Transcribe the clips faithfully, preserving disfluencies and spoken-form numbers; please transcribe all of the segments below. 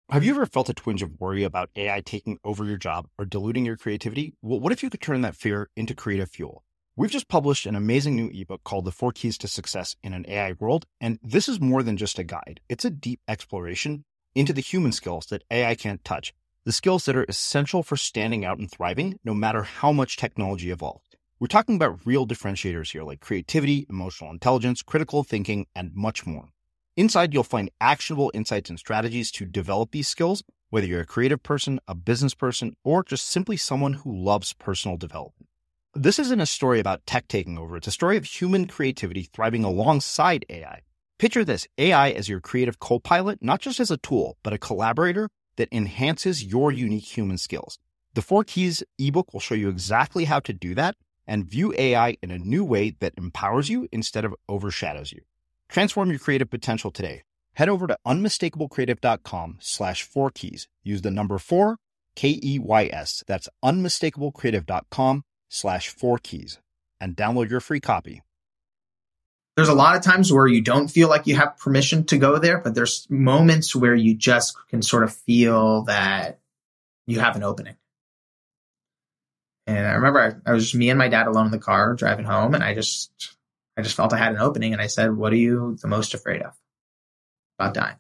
Have you ever felt a twinge of worry about A I taking over your job or diluting your creativity? Well, what if you could turn that fear into creative fuel? We've just published an amazing new ebook called The Four Keys to Success in an A I World, and this is more than just a guide. It's a deep exploration into the human skills that A I can't touch, the skills that are essential for standing out and thriving, no matter how much technology evolves. We're talking about real differentiators here, like creativity, emotional intelligence, critical thinking, and much more. Inside, you'll find actionable insights and strategies to develop these skills, whether you're a creative person, a business person, or just simply someone who loves personal development. This isn't a story about tech taking over. It's a story of human creativity thriving alongside A I. Picture this, A I as your creative co-pilot, not just as a tool, but a collaborator that enhances your unique human skills. The Four Keys ebook will show you exactly how to do that and view A I in a new way that empowers you instead of overshadows you. Transform your creative potential today. Head over to unmistakablecreative.com slash four keys. Use the number four, K E Y S. That's unmistakablecreative.com slash four keys and download your free copy. There's a lot of times where you don't feel like you have permission to go there, but there's moments where you just can sort of feel that you have an opening. And I remember I, I was just me and my dad alone in the car driving home, and I just... I just felt I had an opening, and I said, what are you the most afraid of? About dying.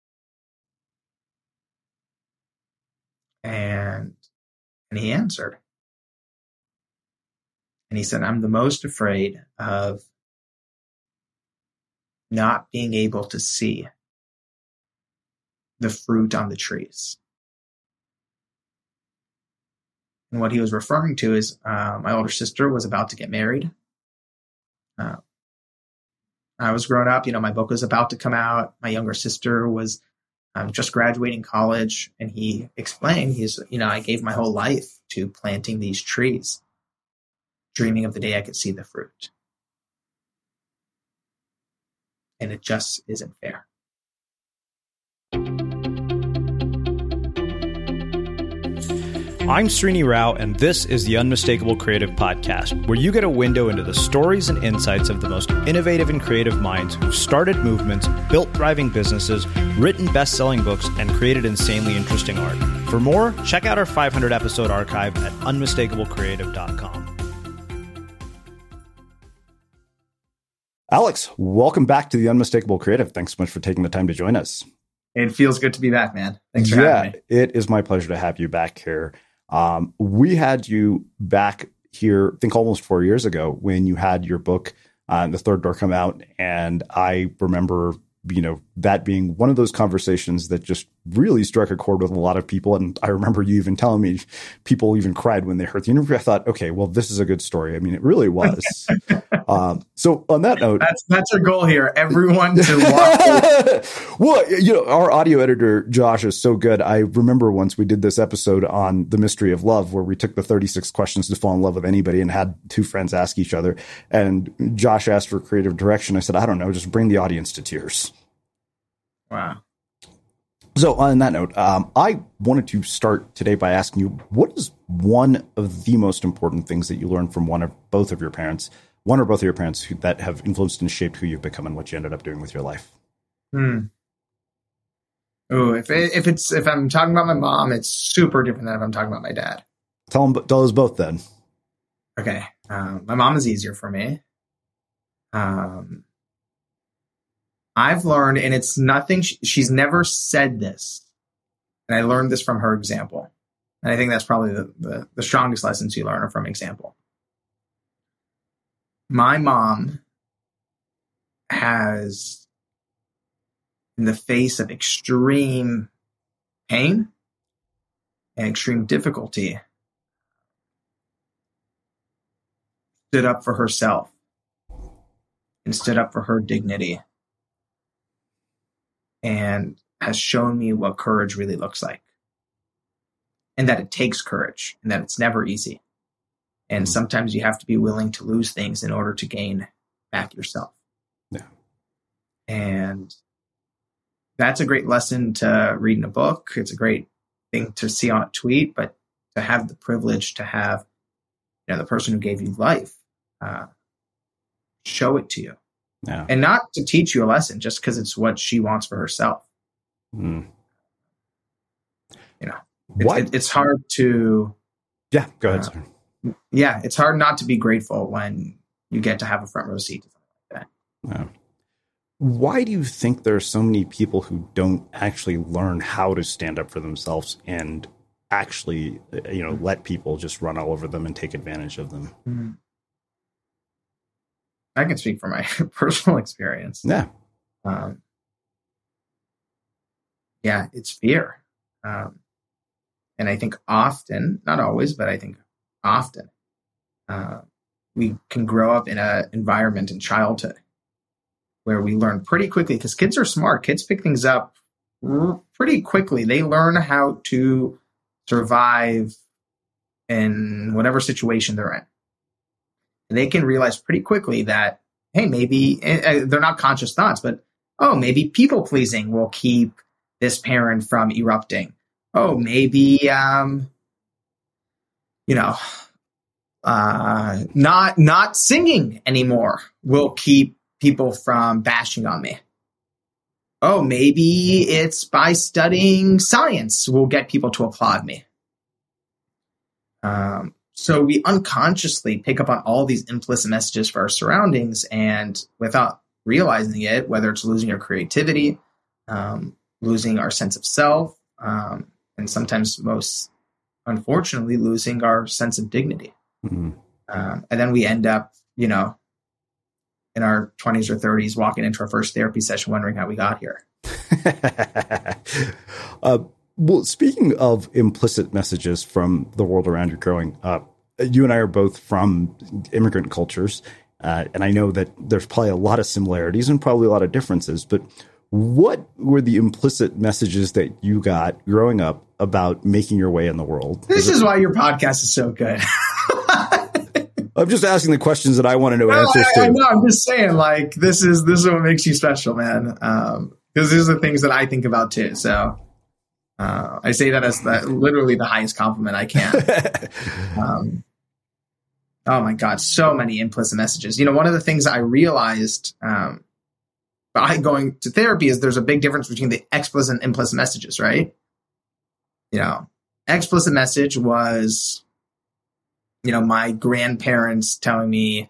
And, and he answered. And he said, I'm the most afraid of not being able to see the fruit on the trees. And what he was referring to is uh, my older sister was about to get married. Uh, I was growing up, you know, my book was about to come out. My younger sister was um, just graduating college. And he explained, he's, you know, I gave my whole life to planting these trees, dreaming of the day I could see the fruit. And it just isn't fair. I'm Srini Rao, and this is the Unmistakable Creative Podcast, where you get a window into the stories and insights of the most innovative and creative minds who've started movements, built thriving businesses, written best-selling books, and created insanely interesting art. For more, check out our five hundred episode archive at unmistakable creative dot com. Alex, welcome back to the Unmistakable Creative. Thanks so much for taking the time to join us. It feels good to be back, man. Thanks for yeah, having me. It is my pleasure to have you back here. Um, we had you back here, I think almost four years ago when you had your book, uh, The Third Door, come out. And I remember, you know, that being one of those conversations that just really struck a chord with a lot of people. And I remember you even telling me people even cried when they heard the interview. I thought, okay, well, this is a good story. I mean, it really was. um, so on that note, that's, that's our goal here. Everyone to watch. Well, you know, our audio editor, Josh, is so good. I remember once we did this episode on the mystery of love, where we took the thirty-six questions to fall in love with anybody and had two friends ask each other. And Josh asked for creative direction. I said, I don't know, just bring the audience to tears. Wow. So on that note, um, I wanted to start today by asking you, what is one of the most important things that you learned from one or both of your parents, one or both of your parents who, that have influenced and shaped who you've become and what you ended up doing with your life? Hmm. Oh, if it, if it's if I'm talking about my mom, it's super different than if I'm talking about my dad. Tell them, tell us both then. Okay, um, my mom is easier for me. Um, I've learned, and it's nothing. She, she's never said this, and I learned this from her example. And I think that's probably the, the, the strongest lessons you learn are from example. My mom has, in the face of extreme pain and extreme difficulty, stood up for herself and stood up for her dignity, and has shown me what courage really looks like, and that it takes courage, and that it's never easy. And sometimes you have to be willing to lose things in order to gain back yourself. Yeah. And that's a great lesson to read in a book. It's a great thing to see on a tweet, but to have the privilege to have, you know, the person who gave you life uh, show it to you. Yeah. And not to teach you a lesson just because it's what she wants for herself. Mm. you know, it's, it, it's hard to. Yeah, go ahead. Uh, yeah, it's hard not to be grateful when you get to have a front row seat to something like that. Yeah. Why do you think there are so many people who don't actually learn how to stand up for themselves and actually, you know, let people just run all over them and take advantage of them? Mm-hmm. I can speak from my personal experience. Yeah. Um, yeah, it's fear. Um, and I think often, not always, but I think often, uh, we can grow up in an environment in childhood where we learn pretty quickly, because kids are smart. Kids pick things up pretty quickly. They learn how to survive in whatever situation they're in. And they can realize pretty quickly that, hey, maybe uh, they're not conscious thoughts, but, oh, maybe people pleasing will keep this parent from erupting. Oh, maybe, um, you know, uh, not not singing anymore will keep people from bashing on me. Oh, maybe it's by studying science will get people to applaud me. Um, so we unconsciously pick up on all these implicit messages for our surroundings, and without realizing it, whether it's losing our creativity, um, losing our sense of self, um, and sometimes most unfortunately losing our sense of dignity. Mm-hmm. Um, and then we end up, you know, in our twenties or thirties, walking into our first therapy session, wondering how we got here. uh, well, speaking of implicit messages from the world around you growing up, you and I are both from immigrant cultures. Uh, and I know that there's probably a lot of similarities and probably a lot of differences, but what were the implicit messages that you got growing up about making your way in the world? This is, is why your podcast is so good. I'm just asking the questions that I want to know no, answers I, to. I know. I'm just saying, like, this is this is what makes you special, man. Um, because these are the things that I think about too. So uh, I say that as the, literally the highest compliment I can. um, oh my God, so many implicit messages. You know, one of the things I realized um, by going to therapy is there's a big difference between the explicit and implicit messages, right? You know, explicit message was, you know, my grandparents telling me,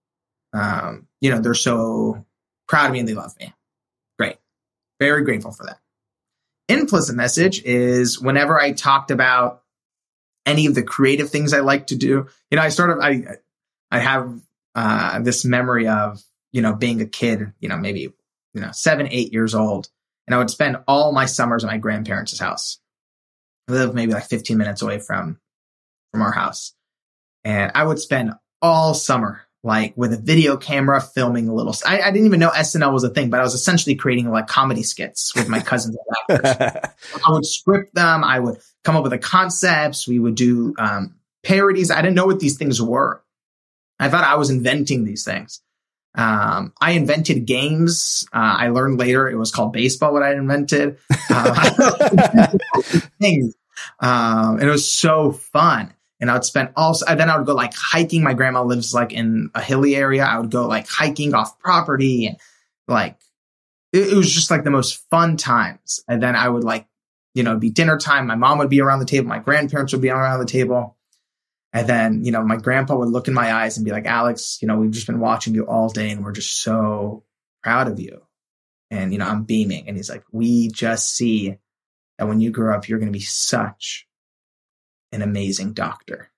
um, you know, they're so proud of me and they love me. Great. Very grateful for that. Implicit message is whenever I talked about any of the creative things I like to do, you know, I sort of, I, I have uh, this memory of, you know, being a kid, you know, maybe, you know, seven, eight years old. And I would spend all my summers at my grandparents' house. I live maybe like fifteen minutes away from, from our house. And I would spend all summer, like with a video camera, filming a little. I, I didn't even know S N L was a thing, but I was essentially creating like comedy skits with my cousins and actors. I would script them. I would come up with the concepts. We would do um, parodies. I didn't know what these things were. I thought I was inventing these things. Um, I invented games. Uh, I learned later it was called baseball, what I invented. Uh, things. Um, and it was so fun. And I would spend also, then I would go like hiking. My grandma lives like in a hilly area. I would go like hiking off property, and like, it, it was just like the most fun times. And then I would like, you know, it'd be dinner time. My mom would be around the table. My grandparents would be around the table. And then, you know, my grandpa would look in my eyes and be like, Alex, you know, we've just been watching you all day and we're just so proud of you. And, you know, I'm beaming. And he's like, we just see that when you grow up, you're going to be such an amazing doctor.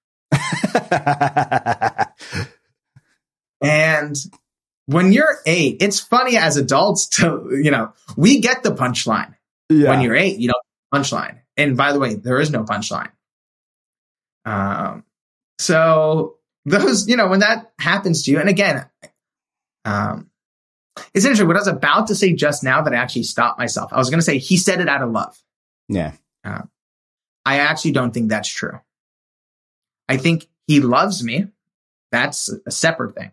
And when you're eight, it's funny as adults to, you know, we get the punchline. Yeah. When you're eight, you know, punchline. And by the way, there is no punchline. Um, so those, you know, when that happens to you, and again, um, it's interesting. What I was about to say just now that I actually stopped myself. I was going to say, he said it out of love. Yeah. Uh, I actually don't think that's true. I think he loves me. That's a separate thing.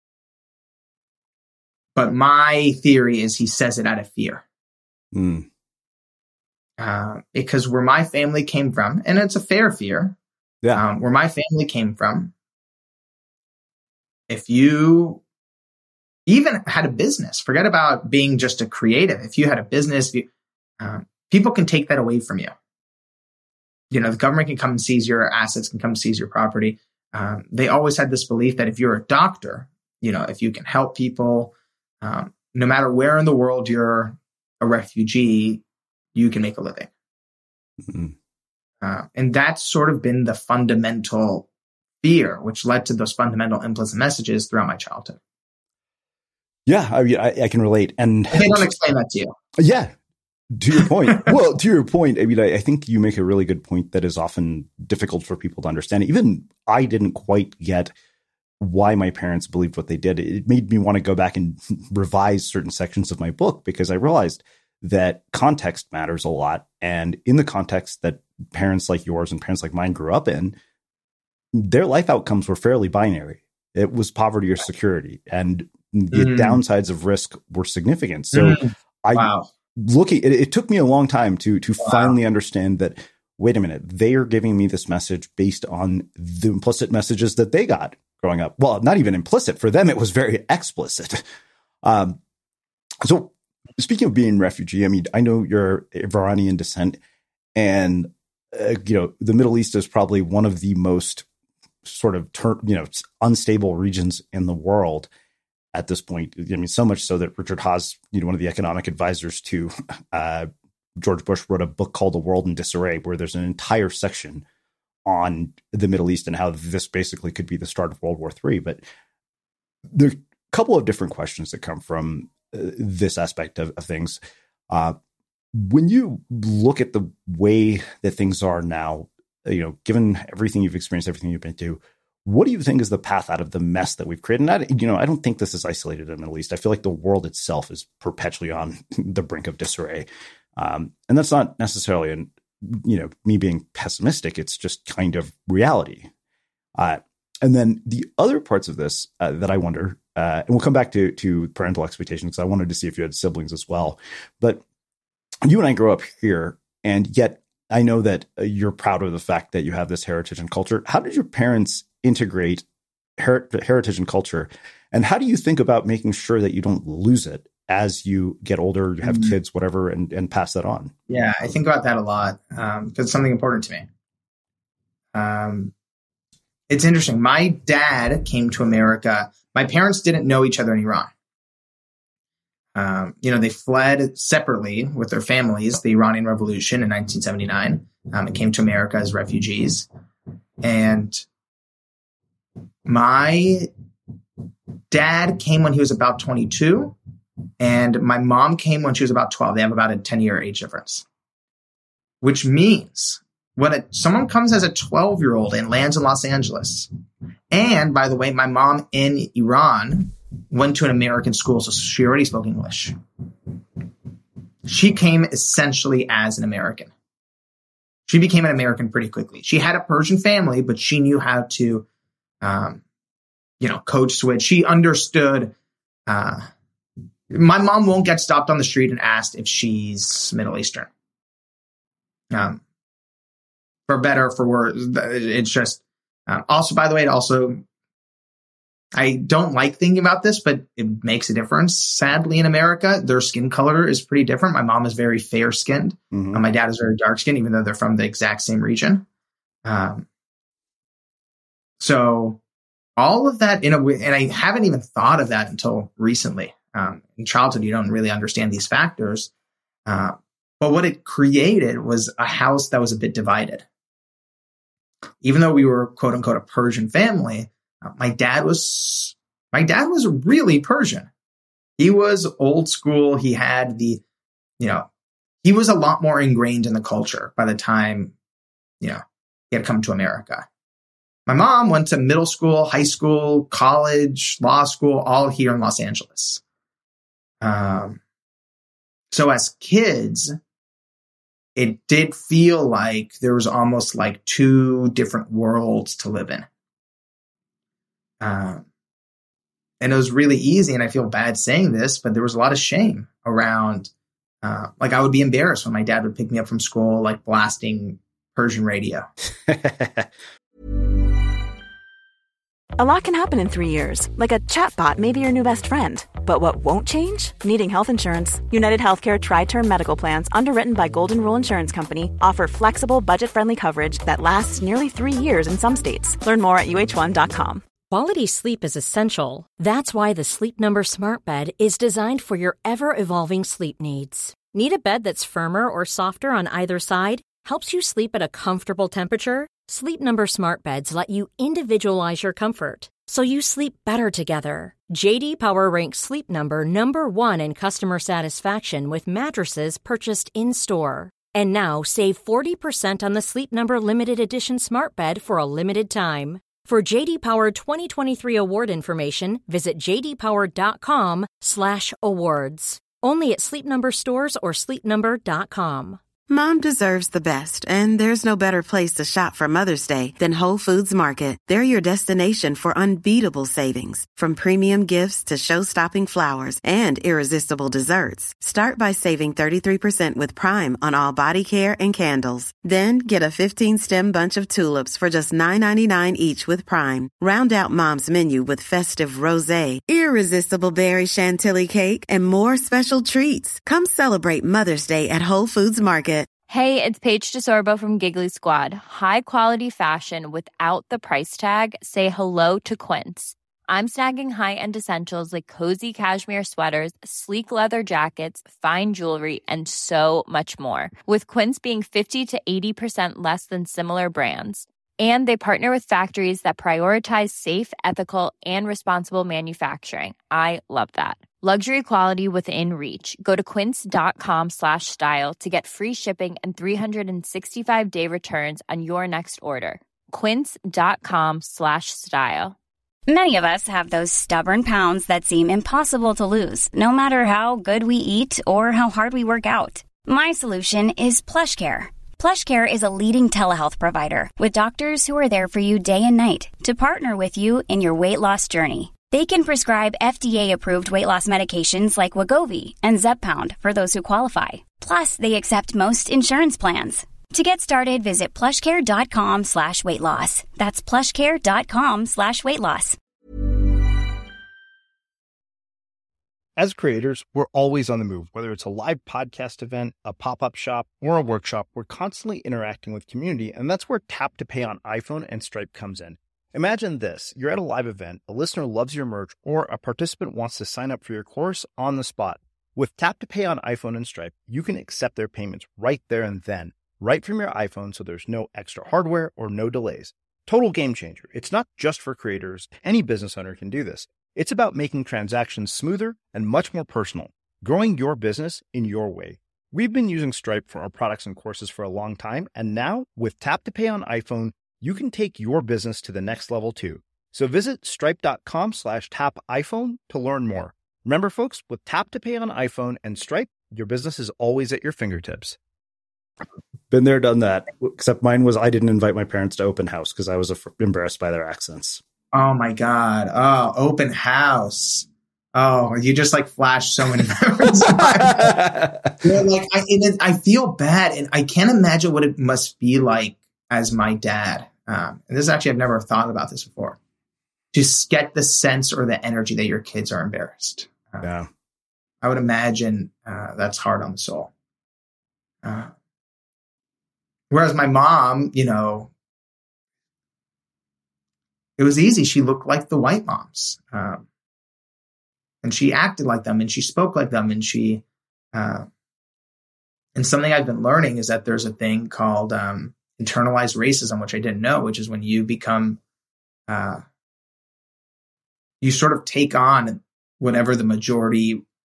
But my theory is he says it out of fear. Mm. Uh, because where my family came from, and it's a fair fear, yeah. um, where my family came from, if you even had a business, forget about being just a creative. If you had a business, you, um, people can take that away from you. you know, the government can come and seize your assets, can come and seize your property. Um, they always had this belief that if you're a doctor, you know, if you can help people, um, no matter where in the world you're a refugee, you can make a living. Mm-hmm. Uh, and that's sort of been the fundamental fear, which led to those fundamental implicit messages throughout my childhood. Yeah, I mean, I, I can relate. And they don't explain that to you. Yeah. To your point. Well, to your point, I mean, I, I think you make a really good point that is often difficult for people to understand. Even I didn't quite get why my parents believed what they did. It made me want to go back and revise certain sections of my book because I realized that context matters a lot. And in the context that parents like yours and parents like mine grew up in, their life outcomes were fairly binary. It was poverty or security. And the mm. downsides of risk were significant. So mm. I... Wow. Looking, it, it took me a long time to to wow. finally understand that, wait a minute, they are giving me this message based on the implicit messages that they got growing up. Well, not even implicit. For them, it was very explicit. Um, so speaking of being a refugee, I mean, I know you're of Iranian descent, and, uh, you know, the Middle East is probably one of the most sort of, ter- you know, unstable regions in the world. At this point, I mean, so much so that Richard Haas, you know, one of the economic advisors to uh, George Bush, wrote a book called The World in Disarray, where there's an entire section on the Middle East and how this basically could be the start of World War Three. But there are a couple of different questions that come from uh, this aspect of, of things. Uh, when you look at the way that things are now, you know, given everything you've experienced, everything you've been through, what do you think is the path out of the mess that we've created? And I, you know, I don't think this is isolated in the Middle East. I feel like the world itself is perpetually on the brink of disarray. Um, and that's not necessarily, an, you know, me being pessimistic. It's just kind of reality. Uh, and then the other parts of this uh, that I wonder, uh, and we'll come back to, to parental expectations, because I wanted to see if you had siblings as well. But you and I grew up here, and yet I know that you're proud of the fact that you have this heritage and culture. How did your parents integrate her- heritage and culture? And how do you think about making sure that you don't lose it as you get older, you have mm-hmm. kids, whatever, and, and pass that on? Yeah, I think about that a lot because um, it's something important to me. Um, it's interesting. My dad came to America. My parents didn't know each other in Iran. Um, you know, they fled separately with their families, the Iranian Revolution in nineteen seventy-nine, um, and came to America as refugees. And my dad came when he was about twenty-two, and my mom came when she was about twelve. They have about a ten-year age difference, which means when a, someone comes as a twelve-year-old and lands in Los Angeles, and by the way, my mom in Iran went to an American school, so she already spoke English. She came essentially as an American. She became an American pretty quickly. She had a Persian family, but she knew how to Um, you know, code switch. She understood. Uh, my mom won't get stopped on the street and asked if she's Middle Eastern. Um, for better or for worse, it's just. Um, also, by the way, it also, I don't like thinking about this, but it makes a difference. Sadly, in America, their skin color is pretty different. My mom is very fair skinned, mm-hmm. and my dad is very dark skinned, even though they're from the exact same region. Um, So all of that in a way, and I haven't even thought of that until recently. Um, in childhood, you don't really understand these factors. Uh, but what it created was a house that was a bit divided. Even though we were quote unquote a Persian family, uh, my dad was, my dad was really Persian. He was old school. He had the, you know, he was a lot more ingrained in the culture by the time, you know, he had come to America. My mom went to middle school, high school, college, law school, all here in Los Angeles. Um, so as kids, it did feel like there was almost like two different worlds to live in. Um, and it was really easy, and I feel bad saying this, but there was a lot of shame around, uh, like I would be embarrassed when my dad would pick me up from school, like blasting Persian radio. A lot can happen in three years, like a chatbot may be your new best friend. But what won't change? Needing health insurance. United Healthcare Tri-Term Medical Plans, underwritten by Golden Rule Insurance Company, offer flexible, budget-friendly coverage that lasts nearly three years in some states. Learn more at U H one dot com. Quality sleep is essential. That's why the Sleep Number Smart Bed is designed for your ever-evolving sleep needs. Need a bed that's firmer or softer on either side? Helps you sleep at a comfortable temperature? Sleep Number Smart Beds let you individualize your comfort, so you sleep better together. J D Power ranks Sleep Number number one in customer satisfaction with mattresses purchased in-store. And now save forty percent on the Sleep Number Limited Edition Smart Bed for a limited time. For J D Power twenty twenty-three award information, visit j d power dot com slash awards. Only at Sleep Number stores or sleep number dot com. Mom deserves the best, and there's no better place to shop for Mother's Day than Whole Foods Market. They're your destination for unbeatable savings, from premium gifts to show-stopping flowers and irresistible desserts. Start by saving thirty-three percent with Prime on all body care and candles. Then get a fifteen-stem bunch of tulips for just nine ninety-nine each with Prime. Round out Mom's menu with festive rosé, irresistible berry chantilly cake, and more special treats. Come celebrate Mother's Day at Whole Foods Market. Hey, it's Paige DeSorbo from Giggly Squad. High quality fashion without the price tag. Say hello to Quince. I'm snagging high-end essentials like cozy cashmere sweaters, sleek leather jackets, fine jewelry, and so much more. With Quince being fifty to eighty percent less than similar brands. And they partner with factories that prioritize safe, ethical, and responsible manufacturing. I love that. Luxury quality within reach. Go to quince.com slash style to get free shipping and three sixty-five day returns on your next order. Quince.com slash style. Many of us have those stubborn pounds that seem impossible to lose, no matter how good we eat or how hard we work out. My solution is PlushCare. PlushCare is a leading telehealth provider with doctors who are there for you day and night to partner with you in your weight loss journey. They can prescribe F D A-approved weight loss medications like Wegovy and Zepbound for those who qualify. Plus, they accept most insurance plans. To get started, visit plushcare.com slash weight loss. That's plushcare.com slash weight loss. As creators, we're always on the move. Whether it's a live podcast event, a pop-up shop, or a workshop, we're constantly interacting with community, and that's where Tap to Pay on iPhone and Stripe comes in. Imagine this. You're at a live event, a listener loves your merch, or a participant wants to sign up for your course on the spot. With Tap to Pay on iPhone and Stripe, you can accept their payments right there and then, right from your iPhone, so there's no extra hardware or no delays. Total game changer. It's not just for creators. Any business owner can do this. It's about making transactions smoother and much more personal, growing your business in your way. We've been using Stripe for our products and courses for a long time, and now with Tap to Pay on iPhone, you can take your business to the next level too. So visit stripe.com slash tap iPhone to learn more. Remember, folks, with Tap to Pay on iPhone and Stripe, your business is always at your fingertips. Been there, done that. Except mine was I didn't invite my parents to open house because I was af- embarrassed by their accents. Oh my God. Oh, open house. Oh, you just like flashed so many memories. Yeah, like I, it, I feel bad, and I can't imagine what it must be like as my dad. Um, and this is actually, I've never thought about this before. Just get the sense or the energy that your kids are embarrassed. Uh, yeah. I would imagine uh, that's hard on the soul. Uh, whereas my mom, you know, it was easy. She looked like the white moms. Um, and she acted like them, and she spoke like them. And she, uh, and something I've been learning is that there's a thing called um, internalized racism, which I didn't know, which is when you become, uh, you sort of take on whatever the majority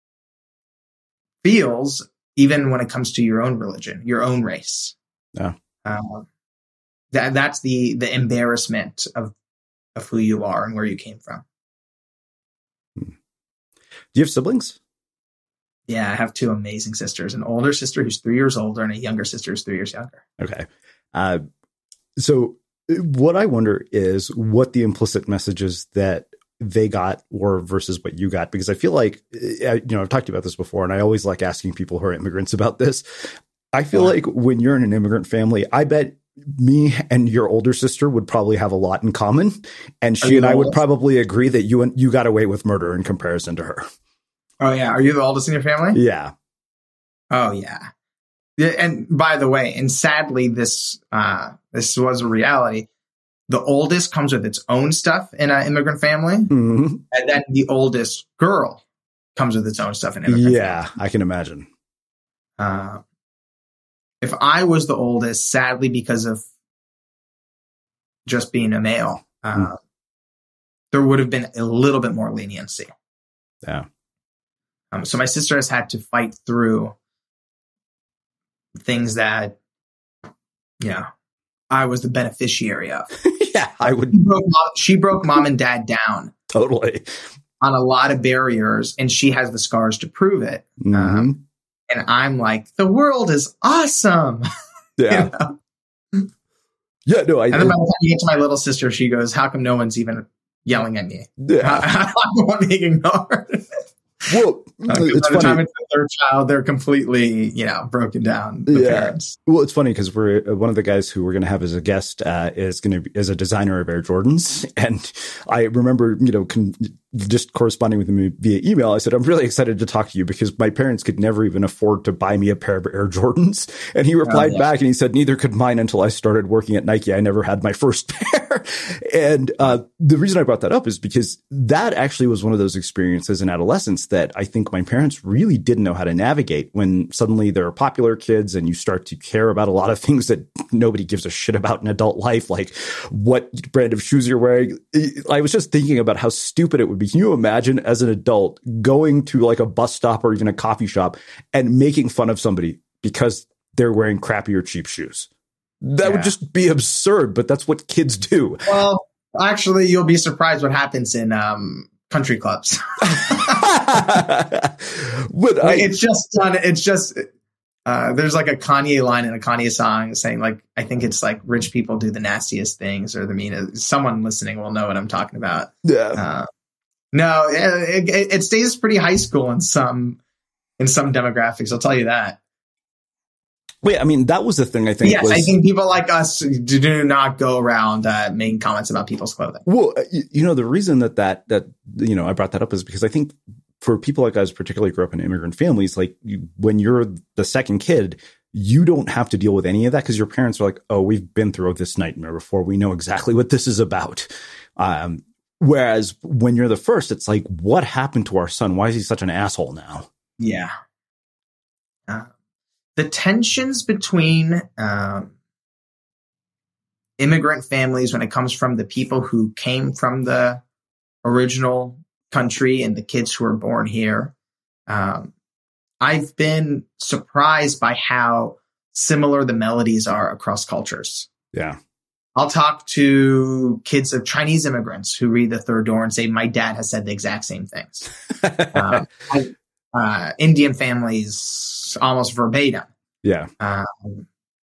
feels, even when it comes to your own religion, your own race. Yeah. Uh, that that's the the embarrassment of of who you are and where you came from. Do you have siblings? Yeah, I have two amazing sisters, an older sister who's three years older and a younger sister who's three years younger. Okay. Uh, so what I wonder is what the implicit messages that they got were versus what you got, because I feel like, you know, I've talked about this before, and I always like asking people who are immigrants about this. I feel yeah. like when you're in an immigrant family, I bet me and your older sister would probably have a lot in common. And she and I would probably agree that you you got away with murder in comparison to her. Oh, yeah. Are you the oldest in your family? Yeah. Oh, yeah. Yeah. And by the way, and sadly, this uh, this was a reality. The oldest comes with its own stuff in an immigrant family. Mm-hmm. And then the oldest girl comes with its own stuff in an immigrant yeah, family. Yeah, I can imagine. Uh, if I was the oldest, sadly, because of just being a male, uh, mm. there would have been a little bit more leniency. Yeah. Um, so my sister has had to fight through things that, you know, I was the beneficiary of. yeah, I would. She broke, mom, she broke mom and dad down. Totally. On a lot of barriers, and she has the scars to prove it. Mm-hmm. Um, and I'm like, the world is awesome. Yeah. You know? Yeah, no, I And then by the time you get to my little sister, she goes, how come no one's even yelling at me? Yeah. I'm the one being ignored. Well, uh, it's by the funny. time it's the third child, they're completely, you know, broken down. The yeah. parents. Well, it's funny because we're uh, one of the guys who we're going to have as a guest uh, is going to be is a designer of Air Jordans, and I remember, you know, con- just corresponding with him via email. I said, I'm really excited to talk to you because my parents could never even afford to buy me a pair of Air Jordans. And he replied oh, yeah. back and he said, neither could mine until I started working at Nike. I never had my first pair. And uh, the reason I brought that up is because that actually was one of those experiences in adolescence that I think my parents really didn't know how to navigate when suddenly there are popular kids and you start to care about a lot of things that nobody gives a shit about in adult life, like what brand of shoes you're wearing. I was just thinking about how stupid it would be. Can you imagine as an adult going to like a bus stop or even a coffee shop and making fun of somebody because they're wearing crappy or cheap shoes? That yeah. would just be absurd, but that's what kids do. Well, actually, you'll be surprised what happens in um, country clubs. but I, it's just done. It's just uh, there's like a Kanye line in a Kanye song saying like, I think it's like rich people do the nastiest things or the meanest. Someone listening will know what I'm talking about. Yeah. Uh, no, it, it, it stays pretty high school in some in some demographics. I'll tell you that. Wait, I mean, that was the thing I think. Yes, was, I think people like us do not go around uh, making comments about people's clothing. Well, you know, the reason that, that, that, you know, I brought that up is because I think for people like us, particularly grew up in immigrant families, like you, when you're the second kid, you don't have to deal with any of that because your parents are like, oh, we've been through this nightmare before. We know exactly what this is about. Um, whereas when you're the first, it's like, what happened to our son? Why is he such an asshole now? Yeah. Uh, The tensions between um, immigrant families when it comes from the people who came from the original country and the kids who were born here. Um, I've been surprised by how similar the melodies are across cultures. Yeah. I'll talk to kids of Chinese immigrants who read The Third Door and say, my dad has said the exact same things. um, I, uh, Indian families almost verbatim. Yeah. Um,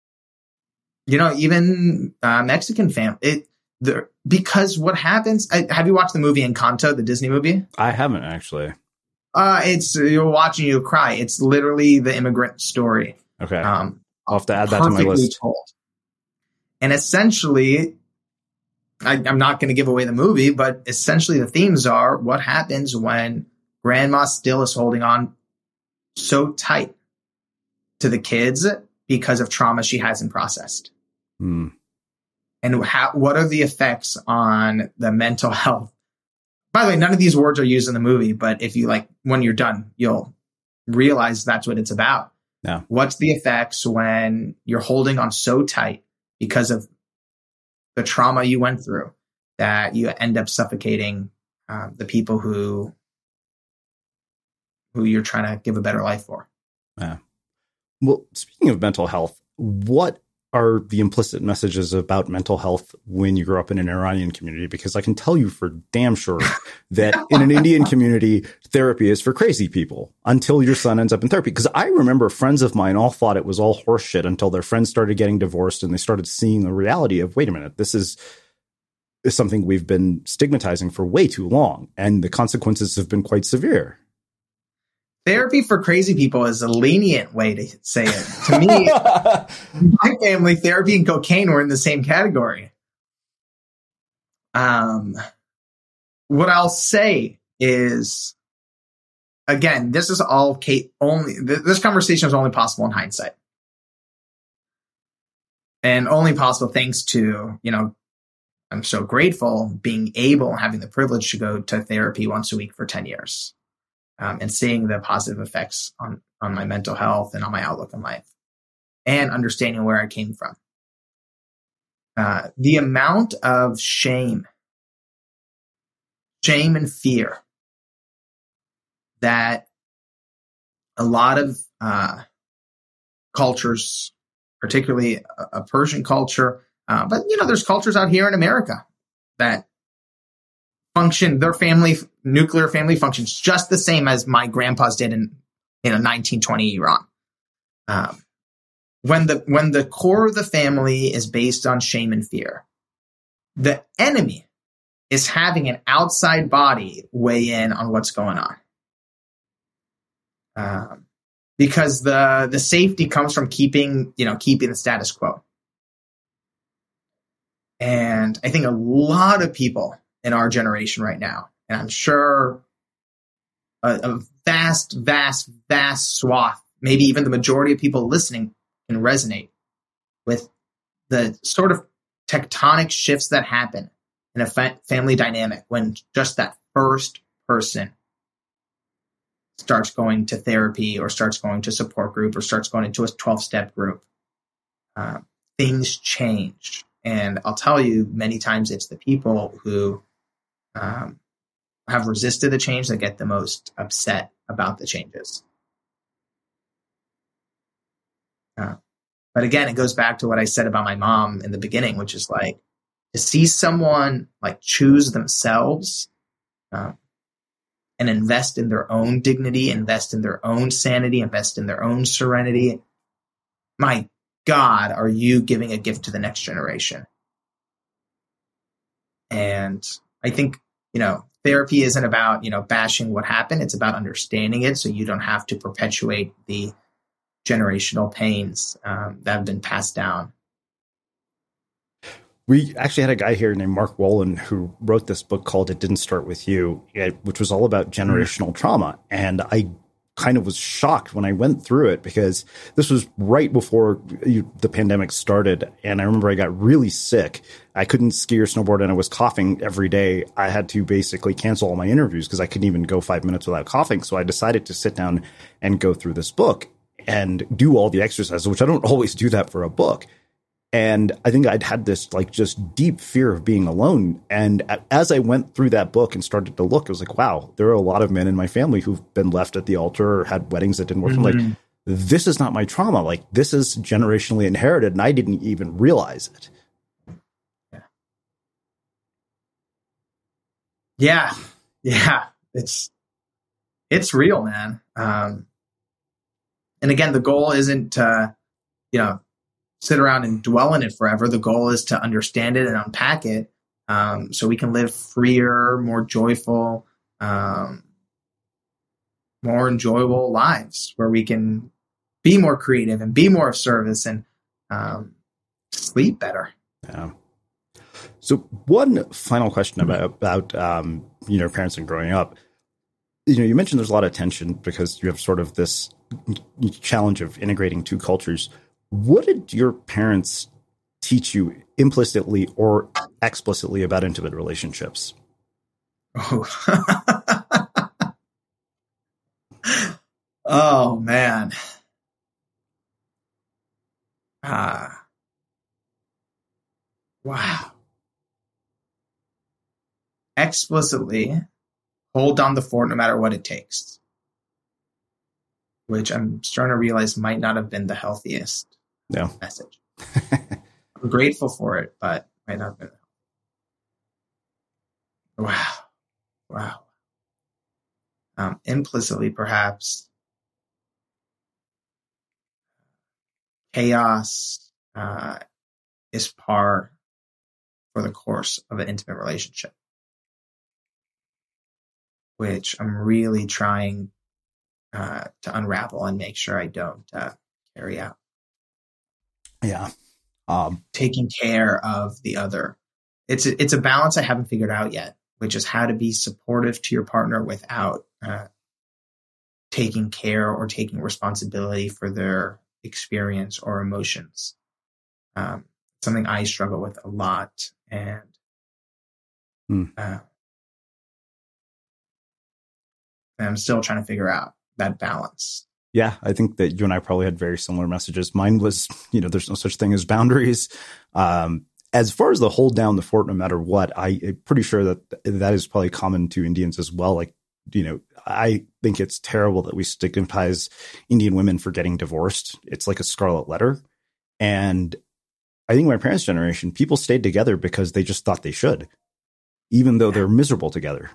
you know, even uh, Mexican family, it, the, because what happens, I, have you watched the movie Encanto, the Disney movie? I haven't actually. Uh, it's, you're watching, you cry. It's literally the immigrant story. Okay. Um, I'll have to add that to my list. Told. And essentially, I, I'm not going to give away the movie, but essentially the themes are what happens when grandma still is holding on so tight to the kids because of trauma she hasn't processed. Mm. And how, what are the effects on the mental health? By the way, none of these words are used in the movie, but if you like, when you're done, you'll realize that's what it's about. Yeah. What's the effects when you're holding on so tight because of the trauma you went through that you end up suffocating um, the people who who you're trying to give a better life for? Yeah. Well, speaking of mental health, what are the implicit messages about mental health when you grow up in an Iranian community? Because I can tell you for damn sure that in an Indian community, therapy is for crazy people until your son ends up in therapy. Because I remember friends of mine all thought it was all horseshit until their friends started getting divorced and they started seeing the reality of, wait a minute, this is, is something we've been stigmatizing for way too long. And the consequences have been quite severe. therapy for crazy people is a lenient way to say it. To me, my family, therapy and cocaine were in the same category. Um, what I'll say is, again, this is all Kate only, th- this conversation is only possible in hindsight. And only possible thanks to, you know, I'm so grateful being able, having the privilege to go to therapy once a week for ten years. Um, and seeing the positive effects on, on my mental health and on my outlook in life, and understanding where I came from. Uh, the amount of shame, shame and fear that a lot of uh, cultures, particularly a, a Persian culture, uh, but you know, there's cultures out here in America that function, their family, nuclear family functions just the same as my grandpa's did in, in a nineteen twenty Iran. Um, when the, when the core of the family is based on shame and fear, the enemy is having an outside body weigh in on what's going on. Um, because the, the safety comes from keeping, you know, keeping the status quo. And I think a lot of people in our generation right now, and I'm sure a, a vast, vast, vast swath, maybe even the majority of people listening can resonate with the sort of tectonic shifts that happen in a fa- family dynamic when just that first person starts going to therapy or starts going to support group or starts going into a twelve-step group. Uh, things change. And I'll tell you, many times it's the people who um, have resisted the change that get the most upset about the changes. Uh, but again, it goes back to what I said about my mom in the beginning, which is like to see someone like choose themselves uh, and invest in their own dignity, invest in their own sanity, invest in their own serenity. My God, are you giving a gift to the next generation? And I think, you know, therapy isn't about, you know, bashing what happened. It's about understanding it so you don't have to perpetuate the generational pains um, that have been passed down. We actually had a guy here named Mark Wolin who wrote this book called It Didn't Start With You, which was all about generational mm-hmm. trauma. And I kind of was shocked when I went through it because this was right before you, the pandemic started. And I remember I got really sick. I couldn't ski or snowboard and I was coughing every day. I had to basically cancel all my interviews because I couldn't even go five minutes without coughing. So I decided to sit down and go through this book and do all the exercises, which I don't always do that for a book. And I think I'd had this like just deep fear of being alone. And as I went through that book and started to look, I was like, wow, there are a lot of men in my family who've been left at the altar or had weddings that didn't work. Mm-hmm. I'm like, this is not my trauma. Like, this is generationally inherited, and I didn't even realize it. Yeah. Yeah. Yeah. It's, it's real, man. Um, and again, the goal isn't to, you know, sit around and dwell in it forever. The goal is to understand it and unpack it um, so we can live freer, more joyful, um, more enjoyable lives where we can be more creative and be more of service and um, sleep better. Yeah. So one final question about, about um, you know, parents and growing up. You know, you mentioned there's a lot of tension because you have sort of this challenge of integrating two cultures. What did your parents teach you implicitly or explicitly about intimate relationships? Oh, oh man. Ah. Uh, wow. Explicitly hold down the fort no matter what it takes, which I'm starting to realize might not have been the healthiest no. message. I'm grateful for it, but might not have been. Wow. Wow. Um, implicitly, perhaps, chaos uh, is par for the course of an intimate relationship, which I'm really trying uh, to unravel and make sure I don't uh, carry out. Yeah. Um, Taking care of the other. It's a, it's a balance I haven't figured out yet, which is how to be supportive to your partner without uh, taking care or taking responsibility for their experience or emotions. Um, something I struggle with a lot, and hmm. uh, I'm still trying to figure out that balance. Yeah, I think that you and I probably had very similar messages. Mine was, you know, there's no such thing as boundaries. Um, as far as the hold down the fort, no matter what, I, I'm pretty sure that that is probably common to Indians as well. Like, you know, I think it's terrible that we stigmatize Indian women for getting divorced. It's like a scarlet letter. And I think my parents' generation, people stayed together because they just thought they should, even though they're miserable together.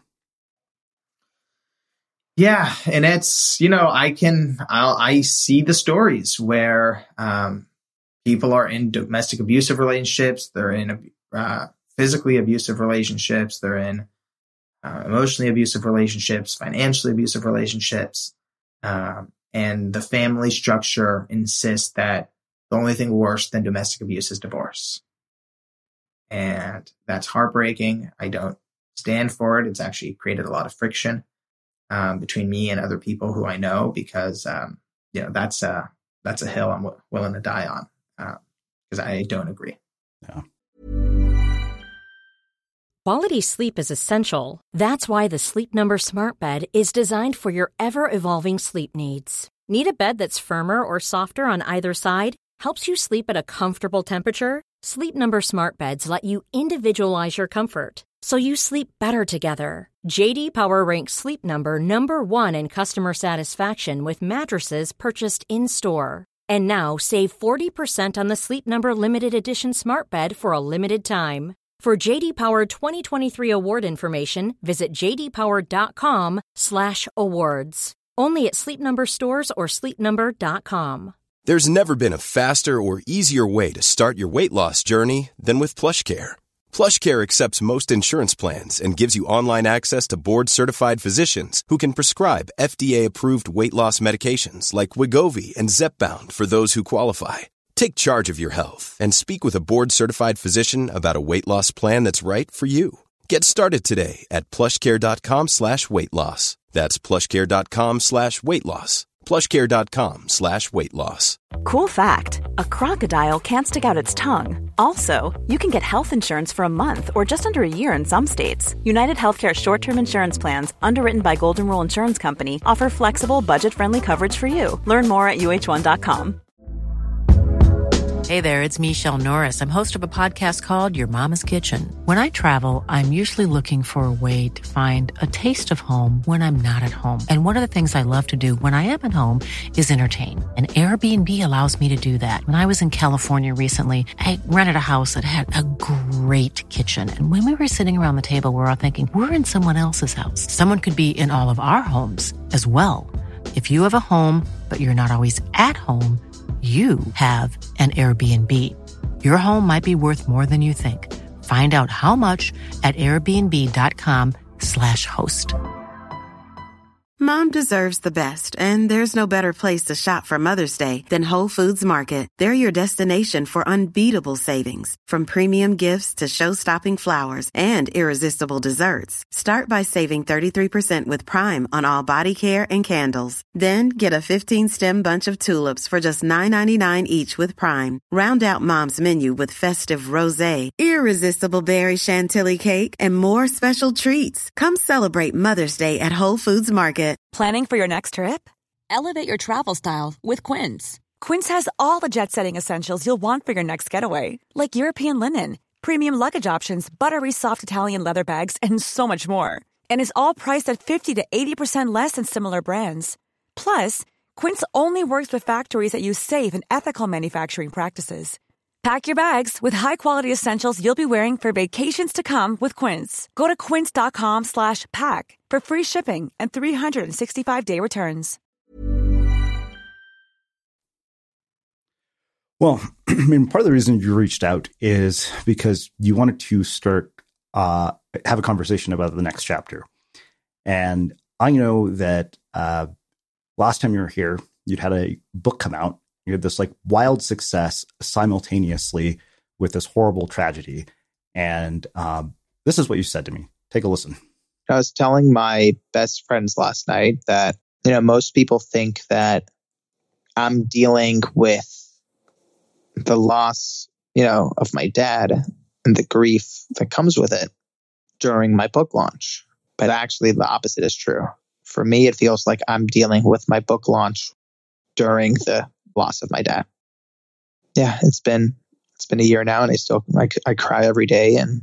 Yeah. And it's, you know, I can, I'll, I see the stories where um, people are in domestic abusive relationships. They're in uh, physically abusive relationships. They're in uh, emotionally abusive relationships, financially abusive relationships. Um, and the family structure insists that the only thing worse than domestic abuse is divorce. And that's heartbreaking. I don't stand for it. It's actually created a lot of friction Um, between me and other people who I know, because, um, you know, that's a, that's a hill I'm w- willing to die on, because uh, I don't agree. Yeah. Quality sleep is essential. That's why the Sleep Number Smart Bed is designed for your ever-evolving sleep needs. Need a bed that's firmer or softer on either side? Helps you sleep at a comfortable temperature? Sleep Number Smart Beds let you individualize your comfort, so you sleep better together. J D Power ranks Sleep Number number one in customer satisfaction with mattresses purchased in-store. And now save forty percent on the Sleep Number Limited Edition Smart Bed for a limited time. For J D Power twenty twenty-three award information, visit jdpower.com slash awards. Only at Sleep Number stores or sleep number dot com. There's never been a faster or easier way to start your weight loss journey than with PlushCare. PlushCare accepts most insurance plans and gives you online access to board-certified physicians who can prescribe F D A-approved weight loss medications like Wegovy and Zepbound for those who qualify. Take charge of your health and speak with a board-certified physician about a weight loss plan that's right for you. Get started today at plushcare.com slash weight loss. That's plushcare.com slash weight loss. plushcare.com slash weight loss. Cool fact, a crocodile can't stick out its tongue. Also, you can get health insurance for a month or just under a year in some states. United Healthcare short-term insurance plans, underwritten by Golden Rule Insurance Company, offer flexible, budget-friendly coverage for you. Learn more at U H one dot com. Hey there, it's Michelle Norris. I'm host of a podcast called Your Mama's Kitchen. When I travel, I'm usually looking for a way to find a taste of home when I'm not at home. And one of the things I love to do when I am at home is entertain. And Airbnb allows me to do that. When I was in California recently, I rented a house that had a great kitchen. And when we were sitting around the table, we were all thinking, we're in someone else's house. Someone could be in all of our homes as well. If you have a home, but you're not always at home, you have an Airbnb. Your home might be worth more than you think. Find out how much at airbnb.com slash host. Mom deserves the best, and there's no better place to shop for Mother's Day than Whole Foods Market. They're your destination for unbeatable savings, from premium gifts to show-stopping flowers and irresistible desserts. Start by saving thirty-three percent with Prime on all body care and candles. Then get a fifteen-stem bunch of tulips for just nine ninety-nine each with Prime. Round out Mom's menu with festive rosé, irresistible berry chantilly cake, and more special treats. Come celebrate Mother's Day at Whole Foods Market. Planning for your next trip? Elevate your travel style with Quince. Quince has all the jet-setting essentials you'll want for your next getaway, like European linen, premium luggage options, buttery soft Italian leather bags, and so much more. And is all priced at fifty to eighty percent less than similar brands. Plus, Quince only works with factories that use safe and ethical manufacturing practices. Pack your bags with high-quality essentials you'll be wearing for vacations to come with Quince. Go to quince.com slash pack for free shipping and three sixty-five day returns. Well, I mean, part of the reason you reached out is because you wanted to start, uh, have a conversation about the next chapter. And I know that uh, last time you were here, you'd had a book come out. You had this like wild success simultaneously with this horrible tragedy. And um, this is what you said to me. Take a listen. I was telling my best friends last night that, you know, most people think that I'm dealing with the loss, you know, of my dad and the grief that comes with it during my book launch. But actually the opposite is true. For me, it feels like I'm dealing with my book launch during the loss of my dad. Yeah, it's been it's been a year now, and I still I, I cry every day. And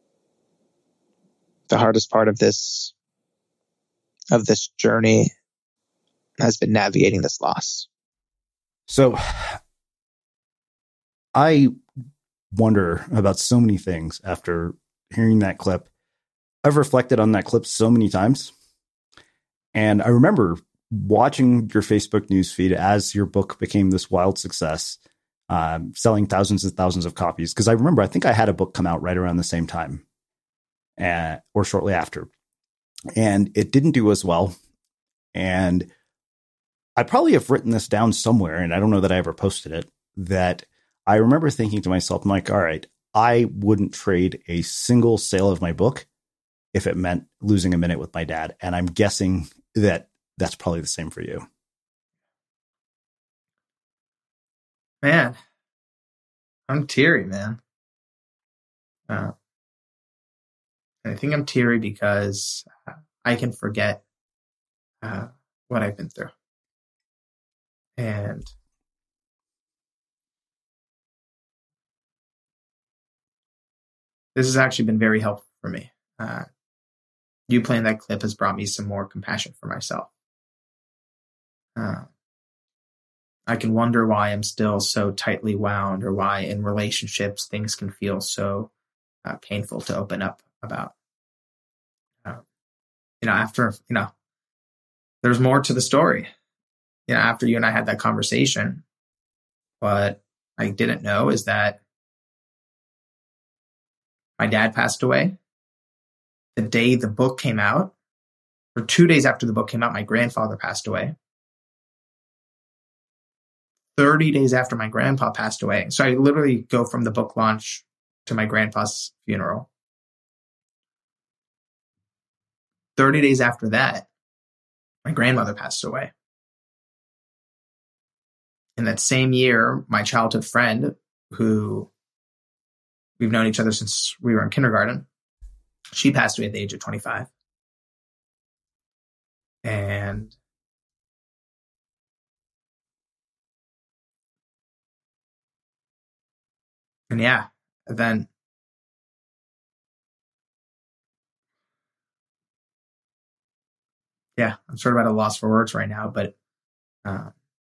the hardest part of this of this journey has been navigating this loss. So I wonder about so many things after hearing that clip. I've reflected on that clip so many times. And I remember watching your Facebook newsfeed as your book became this wild success, um, selling thousands and thousands of copies. Because I remember, I think I had a book come out right around the same time uh, or shortly after. And it didn't do as well. And I probably have written this down somewhere, and I don't know that I ever posted it, that I remember thinking to myself, I'm like, all right, I wouldn't trade a single sale of my book if it meant losing a minute with my dad. And I'm guessing that that's probably the same for you. Man, I'm teary, man. Uh, and I think I'm teary because uh, I can forget uh, what I've been through. And this has actually been very helpful for me. Uh, you playing that clip has brought me some more compassion for myself. Uh, I can wonder why I'm still so tightly wound, or why in relationships things can feel so uh, painful to open up about. Uh, you know, after, you know, there's more to the story. You know, after you and I had that conversation, what I didn't know is that my dad passed away. The day the book came out, or two days after the book came out, my grandfather passed away. thirty days after my grandpa passed away. So I literally go from the book launch to my grandpa's funeral. thirty days after that, my grandmother passed away. In that same year, my childhood friend, who we've known each other since we were in kindergarten, she passed away at the age of twenty-five. And and yeah, then yeah, I'm sort of at a loss for words right now, but uh,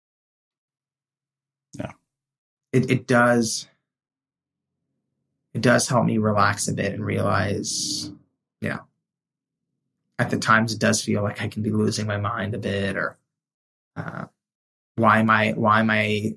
yeah, it, it does it does help me relax a bit and realize, you know, at the times it does feel like I can be losing my mind a bit, or uh, why am I why am I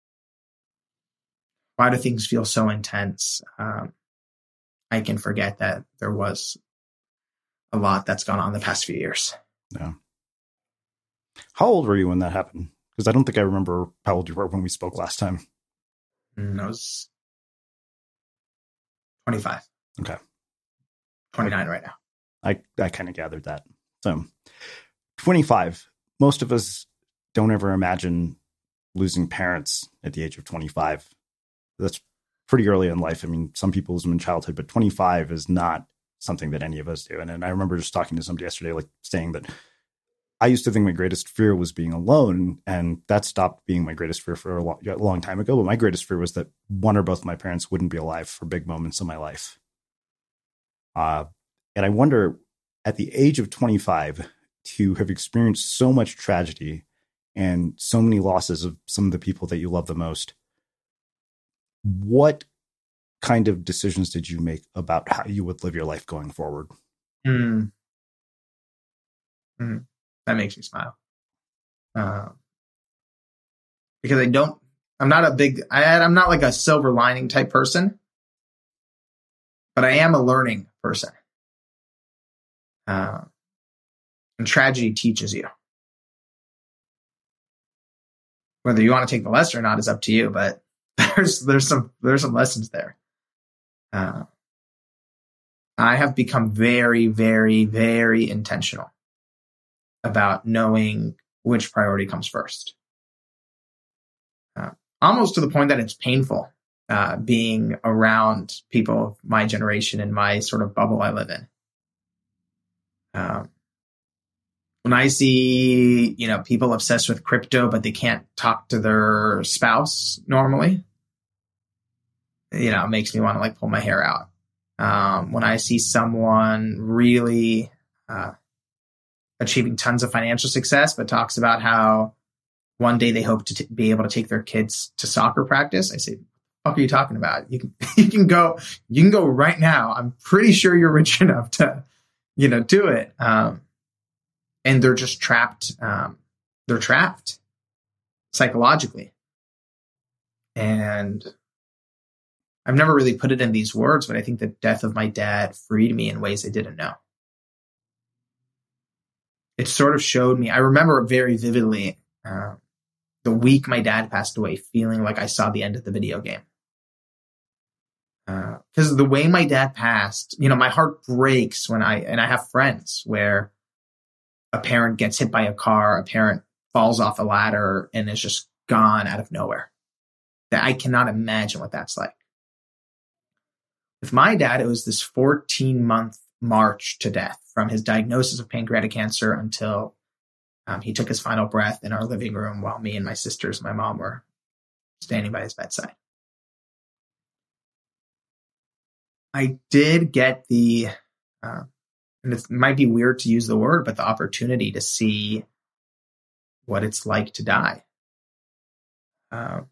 why do things feel so intense? Um, I can forget that there was a lot that's gone on the past few years. Yeah. How old were you when that happened? Because I don't think I remember how old you were when we spoke last time. Mm, I was twenty-five. Okay. twenty-nine right now. I, I kind of gathered that. So twenty-five, most of us don't ever imagine losing parents at the age of twenty-five. That's pretty early in life. I mean, some people lose them in childhood, but twenty-five is not something that any of us do. And, and I remember just talking to somebody yesterday, like saying that I used to think my greatest fear was being alone, and that stopped being my greatest fear for a long, a long time ago. But my greatest fear was that one or both of my parents wouldn't be alive for big moments in my life. Uh, and I wonder, at the age of twenty-five, to have experienced so much tragedy and so many losses of some of the people that you love the most, what kind of decisions did you make about how you would live your life going forward? Mm. Mm. That makes me smile. Uh, because I don't, I'm not a big, I, I'm not like a silver lining type person, but I am a learning person. Uh, and tragedy teaches you. Whether you want to take the lesson or not is up to you, but there's there's some there's some lessons there. Uh, I have become very, very, very intentional about knowing which priority comes first. Uh, almost to the point that it's painful uh, being around people of my generation and my sort of bubble I live in. Um, when I see, you know, people obsessed with crypto, but they can't talk to their spouse normally, you know, it makes me want to like pull my hair out. Um, when I see someone really uh, achieving tons of financial success, but talks about how one day they hope to t- be able to take their kids to soccer practice, I say, "What are you talking about? You can you can go you can go right now. I'm pretty sure you're rich enough to, you know, do it." Um, and they're just trapped. Um, they're trapped psychologically, and I've never really put it in these words, but I think the death of my dad freed me in ways I didn't know. It sort of showed me, I remember very vividly uh, the week my dad passed away, feeling like I saw the end of the video game. Because uh, the way my dad passed, you know, my heart breaks when I, and I have friends where a parent gets hit by a car, a parent falls off a ladder and is just gone out of nowhere. That I cannot imagine what that's like. With my dad, it was this fourteen-month march to death from his diagnosis of pancreatic cancer until um, he took his final breath in our living room while me and my sisters and my mom were standing by his bedside. I did get the, uh, and it might be weird to use the word, but the opportunity to see what it's like to die. Um,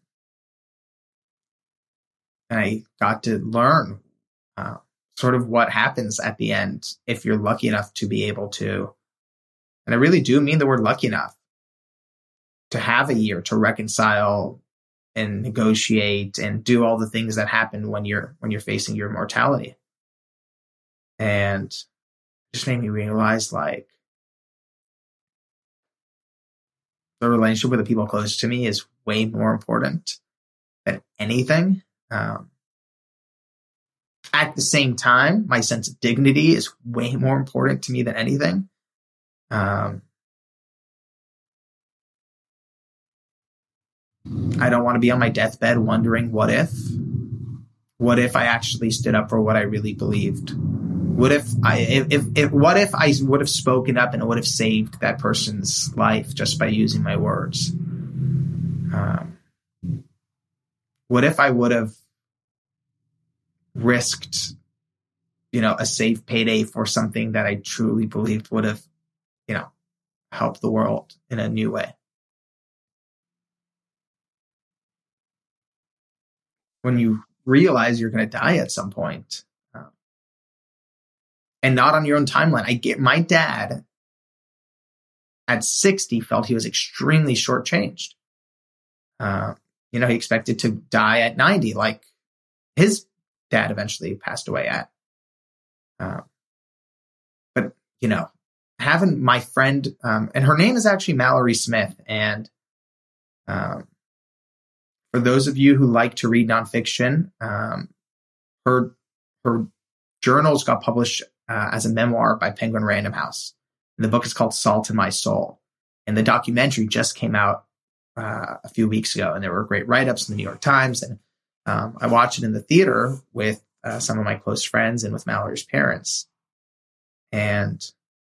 and I got to learn Uh, sort of what happens at the end if you're lucky enough to be able to, and I really do mean the word lucky enough, to have a year to reconcile and negotiate and do all the things that happen when you're when you're facing your mortality. And it just made me realize, like, the relationship with the people close to me is way more important than anything. Um, At the same time, my sense of dignity is way more important to me than anything. Um, I don't want to be on my deathbed wondering, what if? What if I actually stood up for what I really believed? What if I, if, if, if what if I would have spoken up and it would have saved that person's life just by using my words? Um, what if I would have risked, you know, a safe payday for something that I truly believed would have, you know, helped the world in a new way? When you realize you're going to die at some point, um, and not on your own timeline. I get my dad at sixty felt he was extremely shortchanged. Uh, you know, he expected to die at ninety, like his dad eventually passed away at. Uh, but, you know, having my friend, um, and her name is actually Mallory Smith. And um, for those of you who like to read nonfiction, um, her her journals got published uh, as a memoir by Penguin Random House. And the book is called Salt in My Soul. And the documentary just came out uh, a few weeks ago. And there were great write-ups in the New York Times. And Um, I watched it in the theater with uh, some of my close friends and with Mallory's parents. And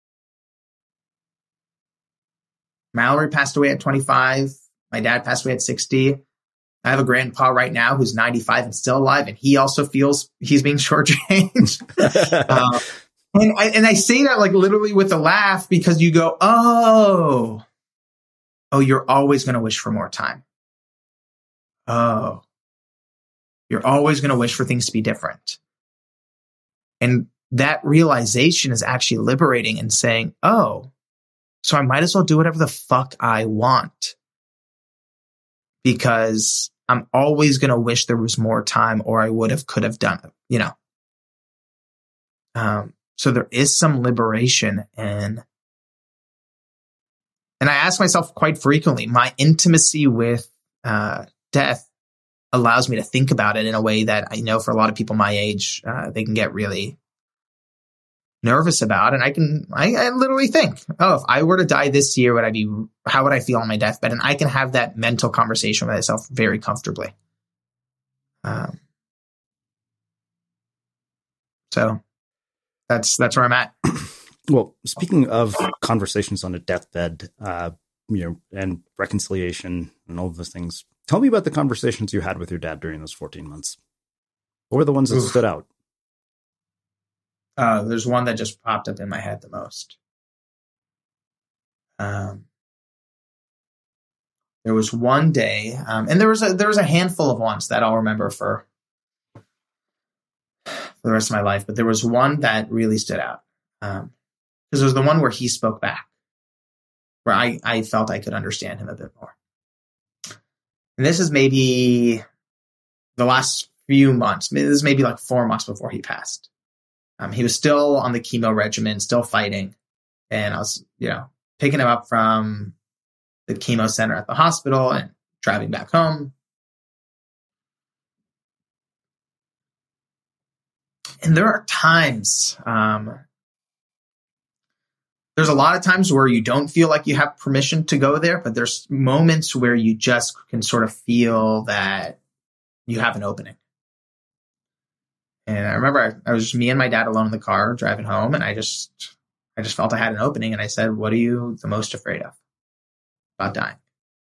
Mallory passed away at twenty-five. My dad passed away at sixty. I have a grandpa right now who's ninety-five and still alive, and he also feels he's being shortchanged. uh, and, I, and I say that like literally with a laugh, because you go, oh, oh, you're always going to wish for more time. Oh. You're always going to wish for things to be different. And that realization is actually liberating and saying, oh, so I might as well do whatever the fuck I want, because I'm always going to wish there was more time, or I would have, could have done it, you know? Um, so there is some liberation. And, and I ask myself quite frequently, my intimacy with uh, death allows me to think about it in a way that I know for a lot of people my age, uh, they can get really nervous about. And I can, I, I literally think, oh, if I were to die this year, would I be, how would I feel on my deathbed? And I can have that mental conversation with myself very comfortably. Um, so that's, that's where I'm at. Well, speaking of conversations on a deathbed, uh, you know, and reconciliation and all of those things, tell me about the conversations you had with your dad during those fourteen months. What were the ones that Oof. stood out? Uh, there's one that just popped up in my head the most. Um, there was one day, um, and there was a there was a handful of ones that I'll remember for for the rest of my life. But there was one that really stood out because um, it was the one where he spoke back, where I I felt I could understand him a bit more. And this is maybe the last few months. This is maybe like four months before he passed. Um, he was still on the chemo regimen, still fighting. And I was, you know, picking him up from the chemo center at the hospital and driving back home. And there are times, um, there's a lot of times where you don't feel like you have permission to go there, but there's moments where you just can sort of feel that you have an opening. And I remember I, I was just me and my dad alone in the car driving home, and I just, I just felt I had an opening, and I said, "What are you the most afraid of about dying?"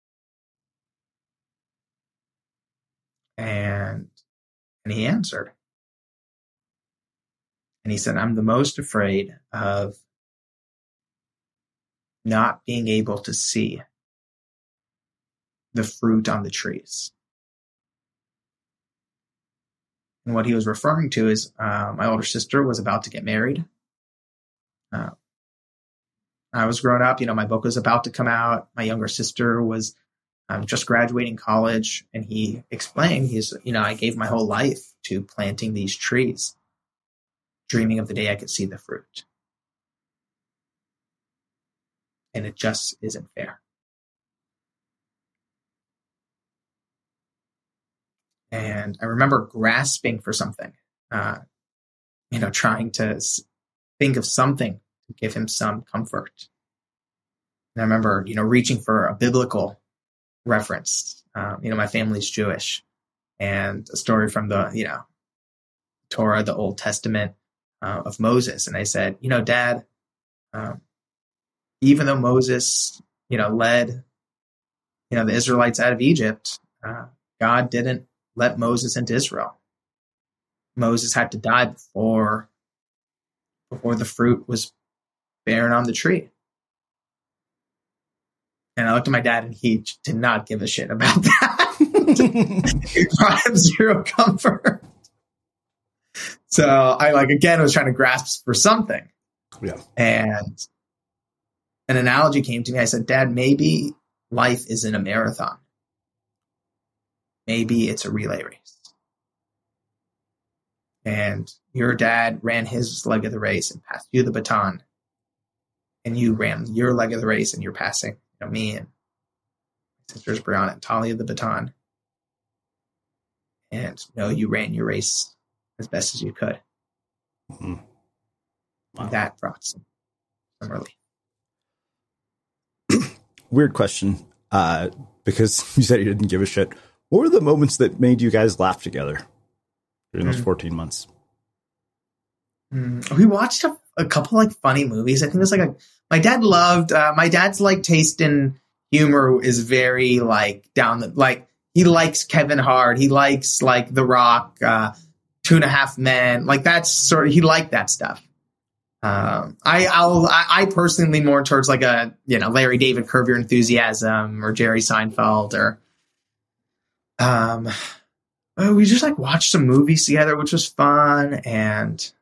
And, and he answered. And he said, "I'm the most afraid of not being able to see the fruit on the trees." And what he was referring to is uh, my older sister was about to get married. Uh, I was growing up, you know, my book was about to come out. My younger sister was um, just graduating college. And he explained, he's, you know, I gave my whole life to planting these trees, dreaming of the day I could see the fruit. And it just isn't fair. And I remember grasping for something, uh, you know, trying to think of something to give him some comfort. And I remember, you know, reaching for a biblical reference. Um, you know, my family's Jewish, and a story from the, you know, Torah, the Old Testament uh, of Moses. And I said, you know, Dad, um, even though Moses, you know, led, you know, the Israelites out of Egypt, uh, God didn't let Moses into Israel. Moses had to die before, before the fruit was bearing on the tree. And I looked at my dad, and he did not give a shit about that. It brought him zero comfort. So I, like, again, was trying to grasp for something. Yeah. And an analogy came to me. I said, Dad, maybe life isn't a marathon. Maybe it's a relay race. And your dad ran his leg of the race and passed you the baton. And you ran your leg of the race, and you're passing, you know, me and my sisters Brianna and Talia the baton. And you know, you ran your race as best as you could. Mm-hmm. Wow. That brought some, some relief. Weird question, uh, because you said you didn't give a shit. What were the moments that made you guys laugh together during those mm. fourteen months? Mm. We watched a, a couple like funny movies. I think it was like a, my dad loved, uh, my dad's like taste in humor is very like down the, like he likes Kevin Hart. He likes like The Rock, uh, Two and a Half Men. Like that's sort of, he liked that stuff. Um, I, I'll, I, I personally lean more towards like a, you know, Larry David, Curb Your Enthusiasm, or Jerry Seinfeld, or, um, we just like watched some movies together, which was fun. And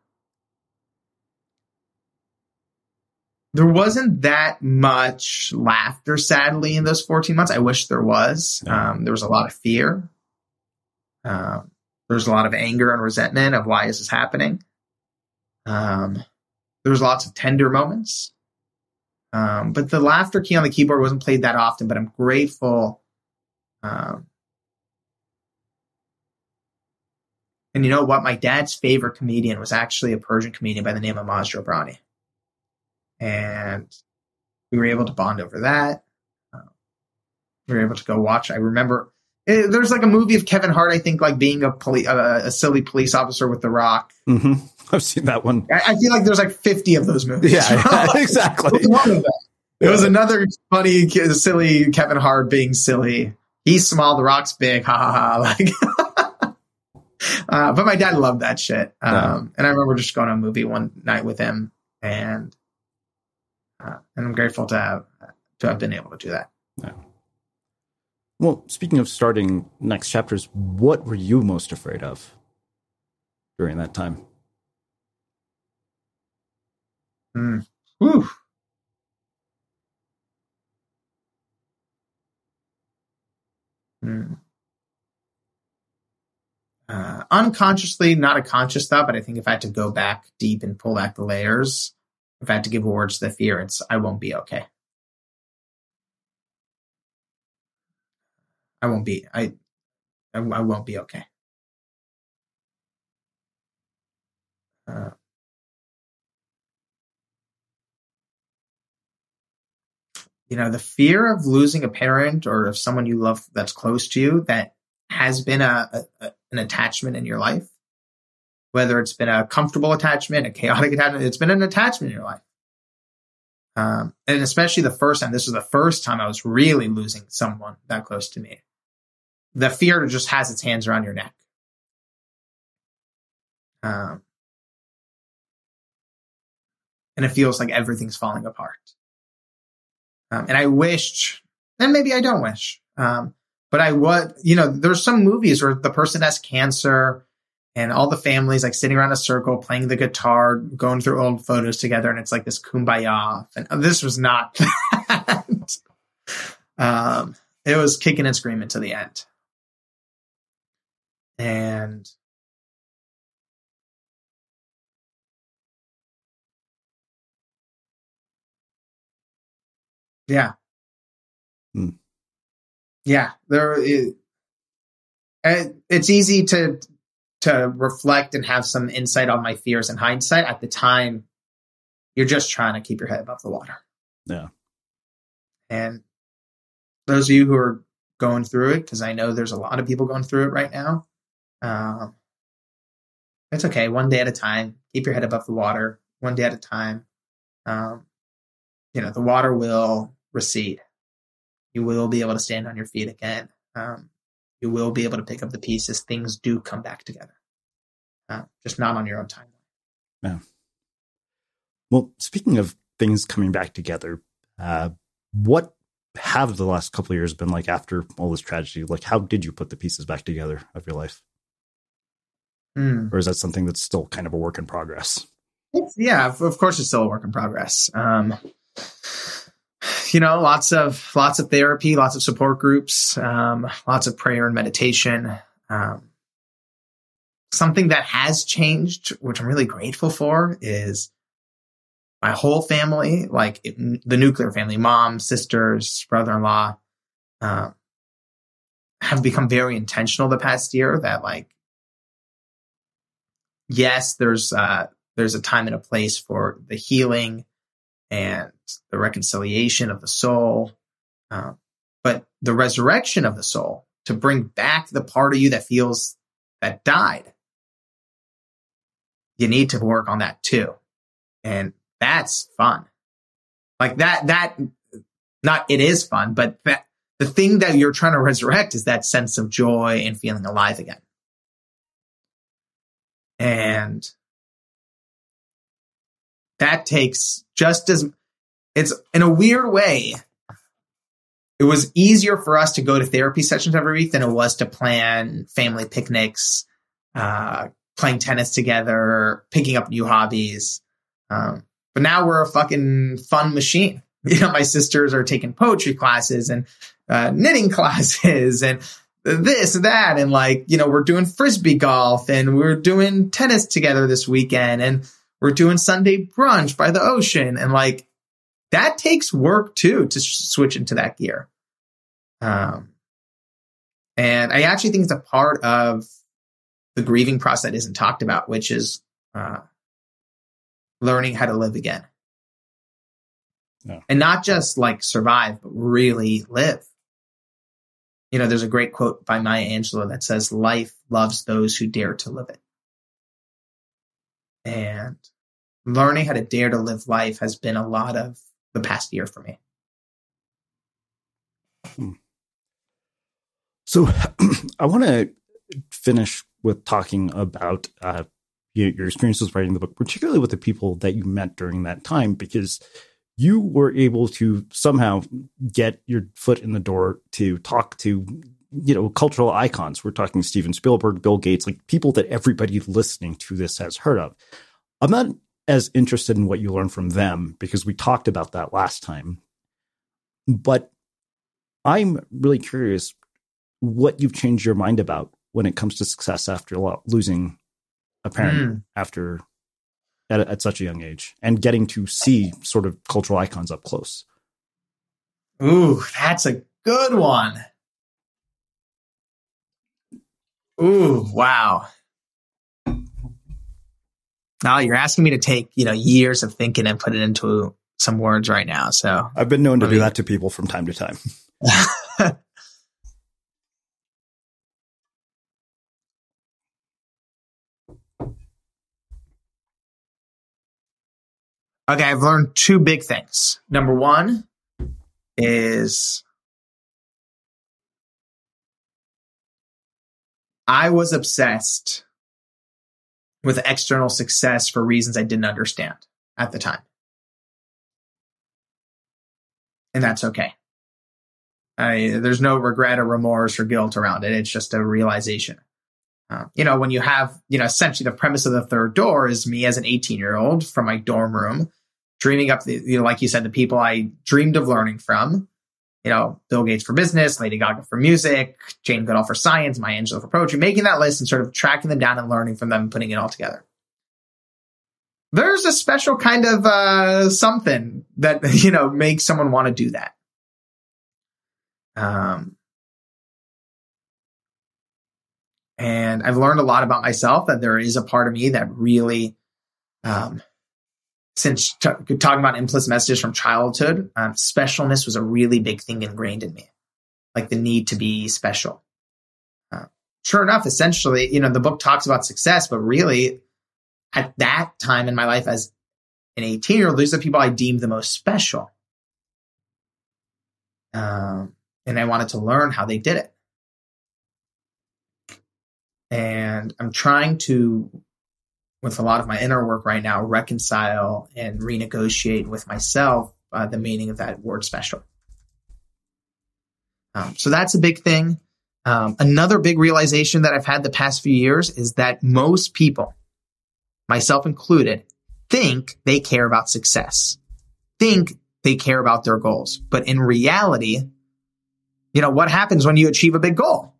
there wasn't that much laughter, sadly, in those fourteen months. I wish there was. Um, there was a lot of fear. Um, there was a lot of anger and resentment of why is this happening. Um, There was lots of tender moments. Um, but the laughter key on the keyboard wasn't played that often, but I'm grateful Um, and you know what? My dad's favorite comedian was actually a Persian comedian by the name of Maz Jobrani. And we were able to bond over that. Uh, we were able to go watch. I remember it, there's like a movie of Kevin Hart, I think, like being a, poli- uh, a silly police officer with The Rock. Mm-hmm. I've seen that one. I, I feel like there's like fifty of those movies. Yeah, yeah exactly. One of them. It was another funny, silly Kevin Hart being silly. He's small, The Rock's big. Ha ha ha. Like, uh, but my dad loved that shit. Um, yeah. And I remember just going to a movie one night with him, and uh, and I'm grateful to have to have been able to do that. Yeah. Well, speaking of starting next chapters, what were you most afraid of during that time? Mm. Whew. Hmm. Uh, unconsciously, not a conscious thought, but I think if I had to go back deep and pull back the layers, if I had to give words to the fear, it's I won't be okay. I won't be. I. I, I won't be okay. Uh, you know, the fear of losing a parent or of someone you love that's close to you that has been a, a an attachment in your life, whether it's been a comfortable attachment, a chaotic attachment, it's been an attachment in your life. Um, and especially the first time, this was the first time I was really losing someone that close to me. The fear just has its hands around your neck. Um, and it feels like everything's falling apart. Um, and I wished, and maybe I don't wish, um, but I would, you know, there's some movies where the person has cancer and all the families like sitting around a circle, playing the guitar, going through old photos together. And it's like this kumbaya. And this was not that. um, it was kicking and screaming to the end. And yeah. Hmm. Yeah, there. It, it's easy to to reflect and have some insight on my fears in hindsight. At the time, you're just trying to keep your head above the water. Yeah. And those of you who are going through it, because I know there's a lot of people going through it right now, um, it's okay. One day at a time. Keep your head above the water. One day at a time. Um, you know, the water will recede. You will be able to stand on your feet again. Um, you will be able to pick up the pieces. Things do come back together. Uh, just not on your own timeline. Yeah. Well, speaking of things coming back together, uh, what have the last couple of years been like after all this tragedy? Like, how did you put the pieces back together of your life? Mm. Or is that something that's still kind of a work in progress? It's, yeah, of course it's still a work in progress. Um, you know, lots of lots of therapy, lots of support groups, um, lots of prayer and meditation. Um, something that has changed, which I'm really grateful for, is my whole family, like it, the nuclear family, mom, sisters, brother-in-law, uh, have become very intentional the past year that, like, yes, there's uh, there's a time and a place for the healing and the reconciliation of the soul. Uh, but the resurrection of the soul, to bring back the part of you that feels that died, you need to work on that too. And that's fun. Like that, that, not it is fun, but that the thing that you're trying to resurrect is that sense of joy and feeling alive again. And that takes just as, it's in a weird way, it was easier for us to go to therapy sessions every week than it was to plan family picnics, uh, playing tennis together, picking up new hobbies. Um, but now we're a fucking fun machine. You know, my sisters are taking poetry classes and uh, knitting classes and this and that. And like, you know, we're doing Frisbee golf and we're doing tennis together this weekend and we're doing Sunday brunch by the ocean. And like, that takes work too, to sh- switch into that gear. Um, And I actually think it's a part of the grieving process that isn't talked about, which is uh, learning how to live again. No. And not just like survive, but really live. You know, there's a great quote by Maya Angelou that says, life loves those who dare to live it. And learning how to dare to live life has been a lot of the past year for me. Hmm. So I want to finish with talking about uh, your, your experiences writing the book, particularly with the people that you met during that time, because you were able to somehow get your foot in the door to talk to, you know, cultural icons. We're talking Steven Spielberg, Bill Gates, like people that everybody listening to this has heard of. I'm not as interested in what you learned from them because we talked about that last time, but I'm really curious what you've changed your mind about when it comes to success after losing a parent mm. after at, at such a young age and getting to see sort of cultural icons up close. Ooh, that's a good one. Ooh, wow. Now you're asking me to take, you know, years of thinking and put it into some words right now. So I've been known to do that to people from time to time. Okay, I've learned two big things. Number one is I was obsessed with external success for reasons I didn't understand at the time. And that's okay. I, there's no regret or remorse or guilt around it. It's just a realization. Uh, you know, when you have, you know, essentially the premise of The Third Door is me as an eighteen year old from my dorm room, dreaming up the, you know, like you said, the people I dreamed of learning from, you know, Bill Gates for business, Lady Gaga for music, Jane Goodall for science, Maya Angelou for poetry, making that list and sort of tracking them down and learning from them and putting it all together. There's a special kind of uh, something that, you know, makes someone want to do that. Um, and I've learned a lot about myself, that there is a part of me that really, um, since t- talking about implicit messages from childhood, um, specialness was a really big thing ingrained in me, like the need to be special. Uh, sure enough, essentially, you know, the book talks about success, but really at that time in my life as an eighteen year old, these are the people I deemed the most special. Um, and I wanted to learn how they did it. And I'm trying to, with a lot of my inner work right now, reconcile and renegotiate with myself uh, the meaning of that word special. Um, so that's a big thing. Um, another big realization that I've had the past few years is that most people, myself included, think they care about success, think they care about their goals. But in reality, you know, what happens when you achieve a big goal?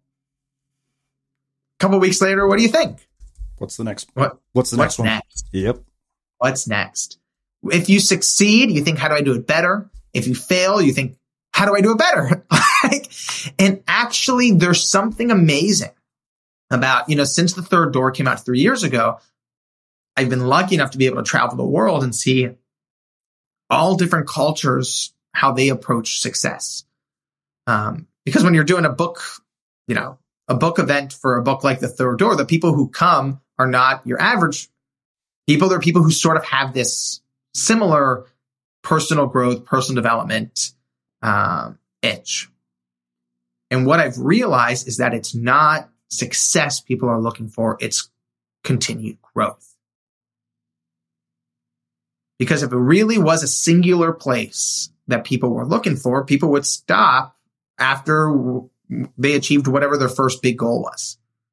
A couple of weeks later, what do you think? What's the next? What, what's the what's next one? Next? Yep. What's next? If you succeed, you think, how do I do it better? If you fail, you think, how do I do it better? Like, and actually, there's something amazing about, you know, since The Third Door came out three years ago, I've been lucky enough to be able to travel the world and see all different cultures, how they approach success. Um, because when you're doing a book, you know, a book event for a book like The Third Door, the people who come are not your average people. They're people who sort of have this similar personal growth, personal development um, itch. And what I've realized is that it's not success people are looking for, it's continued growth. Because if it really was a singular place that people were looking for, people would stop after they achieved whatever their first big goal was.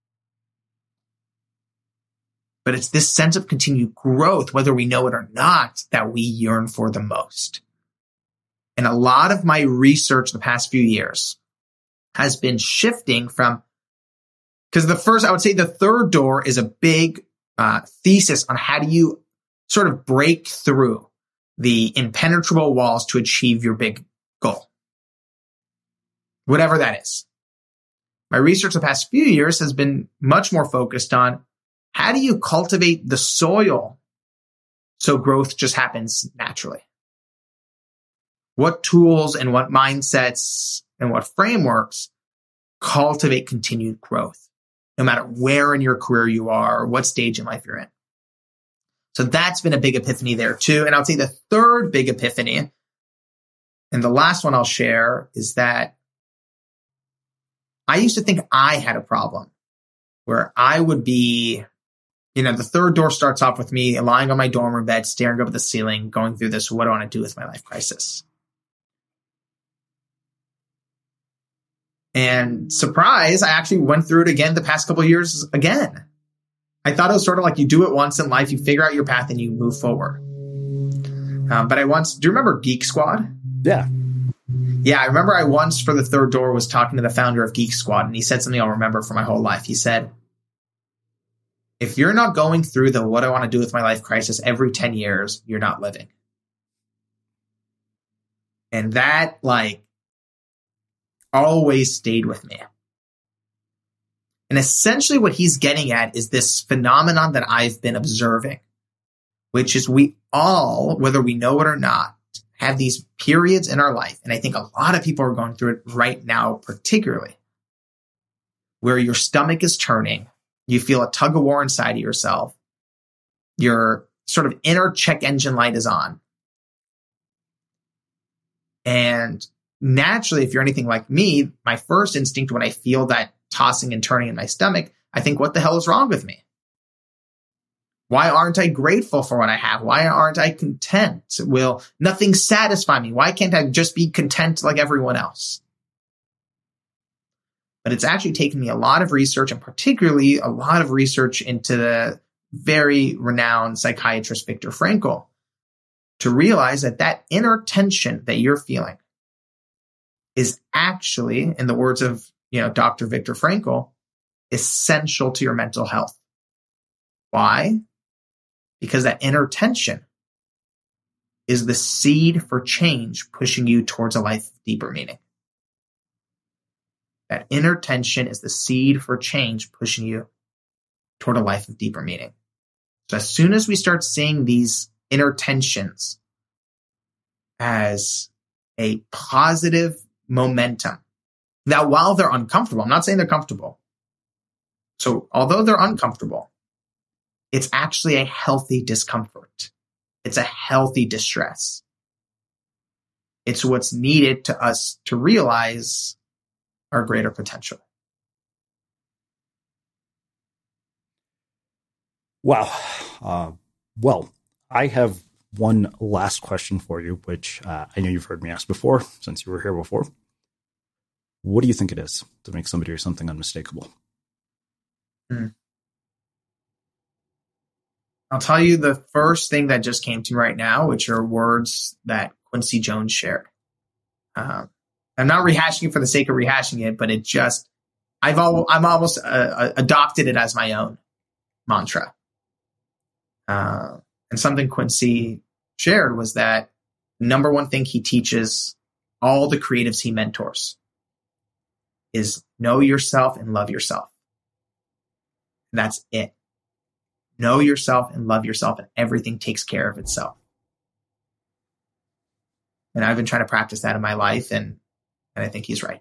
But it's this sense of continued growth, whether we know it or not, that we yearn for the most. And a lot of my research the past few years has been shifting from, because the first, I would say The Third Door is a big uh, thesis on how do you sort of break through the impenetrable walls to achieve your big goal. Whatever that is. my research the past few years has been much more focused on how do you cultivate the soil so growth just happens naturally? What tools and what mindsets and what frameworks cultivate continued growth, no matter where in your career you are or what stage in life you're in? So that's been a big epiphany there too. And I would say the third big epiphany, and the last one I'll share, is that I used to think I had a problem where I would be, you know, the third door starts off with me lying on my dorm room bed, staring up at the ceiling, going through this, what do I want to do with my life crisis? And surprise, I actually went through it again the past couple of years again. I thought it was sort of like you do it once in life, you figure out your path and you move forward. Um, but I once, do you remember Geek Squad? Yeah. Yeah, I remember I once for the third door was talking to the founder of Geek Squad, and he said something I'll remember for my whole life. He said, if you're not going through the what I want to do with my life crisis every ten years, you're not living. And that like always stayed with me. And essentially what he's getting at is this phenomenon that I've been observing, which is we all, whether we know it or not, have these periods in our life. And I think a lot of people are going through it right now, particularly, where your stomach is turning. You feel a tug of war inside of yourself. Your sort of inner check engine light is on. And naturally, if you're anything like me, my first instinct when I feel that tossing and turning in my stomach, I think, what the hell is wrong with me? Why aren't I grateful for what I have? Why aren't I content? Will nothing satisfy me? Why can't I just be content like everyone else? But it's actually taken me a lot of research, and particularly a lot of research into the very renowned psychiatrist Viktor Frankl, to realize that that inner tension that you're feeling is actually, in the words of, you know, Doctor Viktor Frankl, essential to your mental health. Why? Because that inner tension is the seed for change pushing you towards a life of deeper meaning. That inner tension is the seed for change pushing you toward a life of deeper meaning. So as soon as we start seeing these inner tensions as a positive momentum, now while they're uncomfortable, I'm not saying they're comfortable. So although they're uncomfortable, it's actually a healthy discomfort. It's a healthy distress. It's what's needed to us to realize our greater potential. Wow. Uh, well, I have one last question for you, which uh, I know you've heard me ask before, since you were here before. What do you think it is to make somebody or something unmistakable? Hmm. I'll tell you the first thing that just came to me right now, which are words that Quincy Jones shared. Um, I'm not rehashing it for the sake of rehashing it, but it just, I've al- I'm almost uh, adopted it as my own mantra. Uh, and something Quincy shared was that number one thing he teaches all the creatives he mentors is know yourself and love yourself. And that's it. Know yourself and love yourself, and everything takes care of itself. And I've been trying to practice that in my life, and, and I think he's right.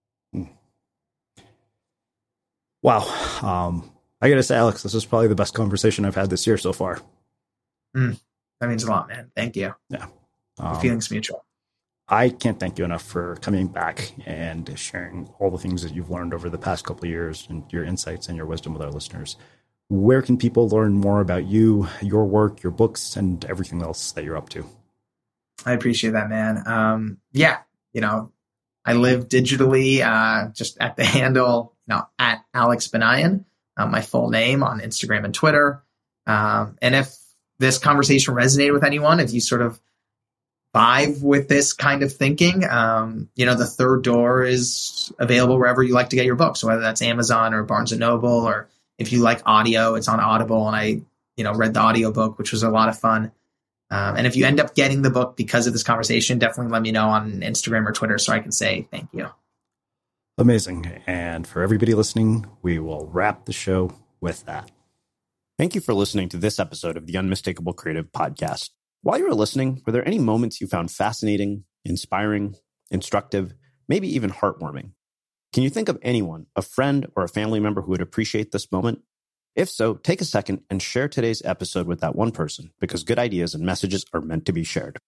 Wow. Um, I got to say, Alex, this is probably the best conversation I've had this year so far. Mm, that means a lot, man. Thank you. Yeah. Um, the feeling's mutual. I can't thank you enough for coming back and sharing all the things that you've learned over the past couple of years and your insights and your wisdom with our listeners. Where can people learn more about you, your work, your books, and everything else that you're up to? I appreciate that, man. Um, yeah, you know, I live digitally, uh, just at the handle, you know, at Alex Benayan, uh, my full name on Instagram and Twitter. Um, and if this conversation resonated with anyone, if you sort of vibe with this kind of thinking, um, you know, The Third Door is available wherever you like to get your books, so whether that's Amazon or Barnes and Noble, or if you like audio, it's on Audible. And I, you know, read the audiobook, which was a lot of fun. Um, and if you end up getting the book because of this conversation, definitely let me know on Instagram or Twitter so I can say thank you. Amazing. And for everybody listening, we will wrap the show with that. Thank you for listening to this episode of the Unmistakable Creative Podcast. While you were listening, were there any moments you found fascinating, inspiring, instructive, maybe even heartwarming? Can you think of anyone, a friend or a family member who would appreciate this moment? If so, take a second and share today's episode with that one person, because good ideas and messages are meant to be shared.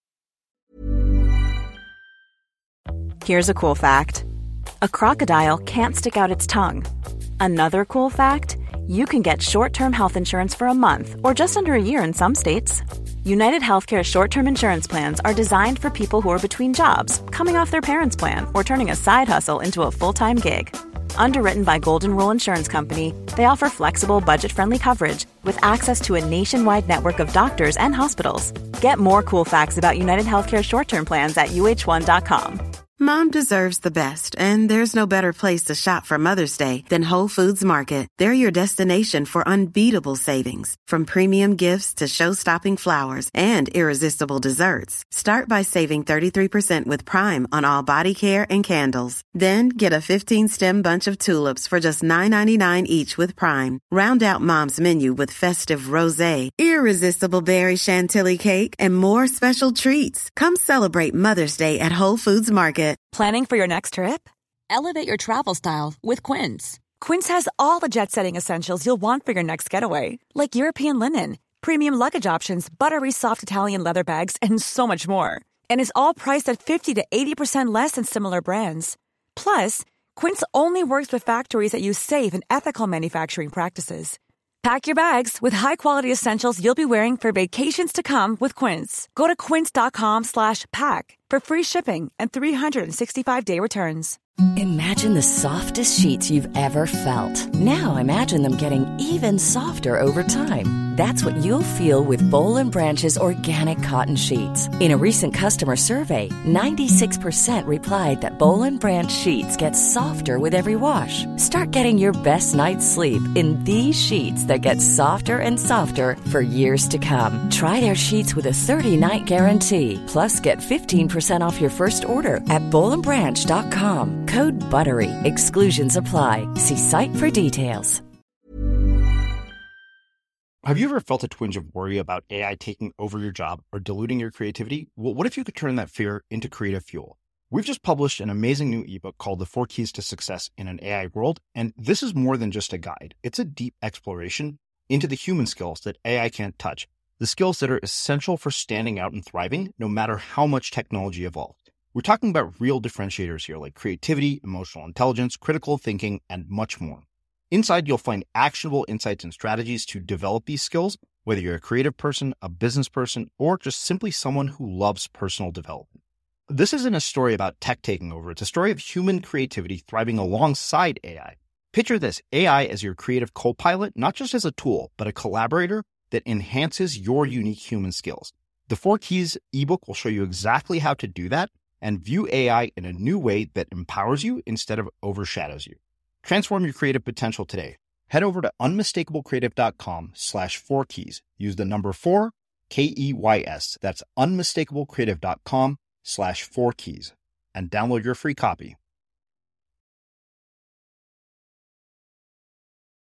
Here's a cool fact. A crocodile can't stick out its tongue. Another cool fact, you can get short-term health insurance for a month or just under a year in some states. United Healthcare short-term insurance plans are designed for people who are between jobs, coming off their parents' plan, or turning a side hustle into a full-time gig. Underwritten by Golden Rule Insurance Company, they offer flexible, budget-friendly coverage with access to a nationwide network of doctors and hospitals. Get more cool facts about United Healthcare short-term plans at U H one dot com. Mom deserves the best, and there's no better place to shop for Mother's Day than Whole Foods Market. They're your destination for unbeatable savings, from premium gifts to show-stopping flowers and irresistible desserts. Start by saving thirty-three percent with Prime on all body care and candles. Then get a fifteen-stem bunch of tulips for just nine ninety-nine each with Prime. Round out Mom's menu with festive rosé, irresistible berry chantilly cake, and more special treats. Come celebrate Mother's Day at Whole Foods Market. Planning for your next trip? Elevate your travel style with Quince. Quince has all the jet-setting essentials you'll want for your next getaway, like European linen, premium luggage options, buttery soft Italian leather bags, and so much more. And is all priced at fifty to eighty percent less than similar brands. Plus, Quince only works with factories that use safe and ethical manufacturing practices. Pack your bags with high-quality essentials you'll be wearing for vacations to come with Quince. Go to quince.com slash pack for free shipping and three sixty-five day returns. Imagine the softest sheets you've ever felt. Now imagine them getting even softer over time. That's what you'll feel with Boll and Branch's organic cotton sheets. In a recent customer survey, ninety-six percent replied that Boll and Branch sheets get softer with every wash. Start getting your best night's sleep in these sheets that get softer and softer for years to come. Try their sheets with a thirty-night guarantee. Plus, get fifteen percent off your first order at boll and branch dot com. Code BUTTERY. Exclusions apply. See site for details. Have you ever felt a twinge of worry about A I taking over your job or diluting your creativity? Well, what if you could turn that fear into creative fuel? We've just published an amazing new ebook called The Four Keys to Success in an A I World, and this is more than just a guide. It's a deep exploration into the human skills that A I can't touch, the skills that are essential for standing out and thriving, no matter how much technology evolved. We're talking about real differentiators here, like creativity, emotional intelligence, critical thinking, and much more. Inside, you'll find actionable insights and strategies to develop these skills, whether you're a creative person, a business person, or just simply someone who loves personal development. This isn't a story about tech taking over. It's a story of human creativity thriving alongside A I. Picture this, A I as your creative co-pilot, not just as a tool, but a collaborator that enhances your unique human skills. The Four Keys ebook will show you exactly how to do that and view A I in a new way that empowers you instead of overshadows you. Transform your creative potential today. Head over to unmistakablecreative.com slash four keys. Use the number four, K E Y S. That's unmistakablecreative.com slash four keys and download your free copy.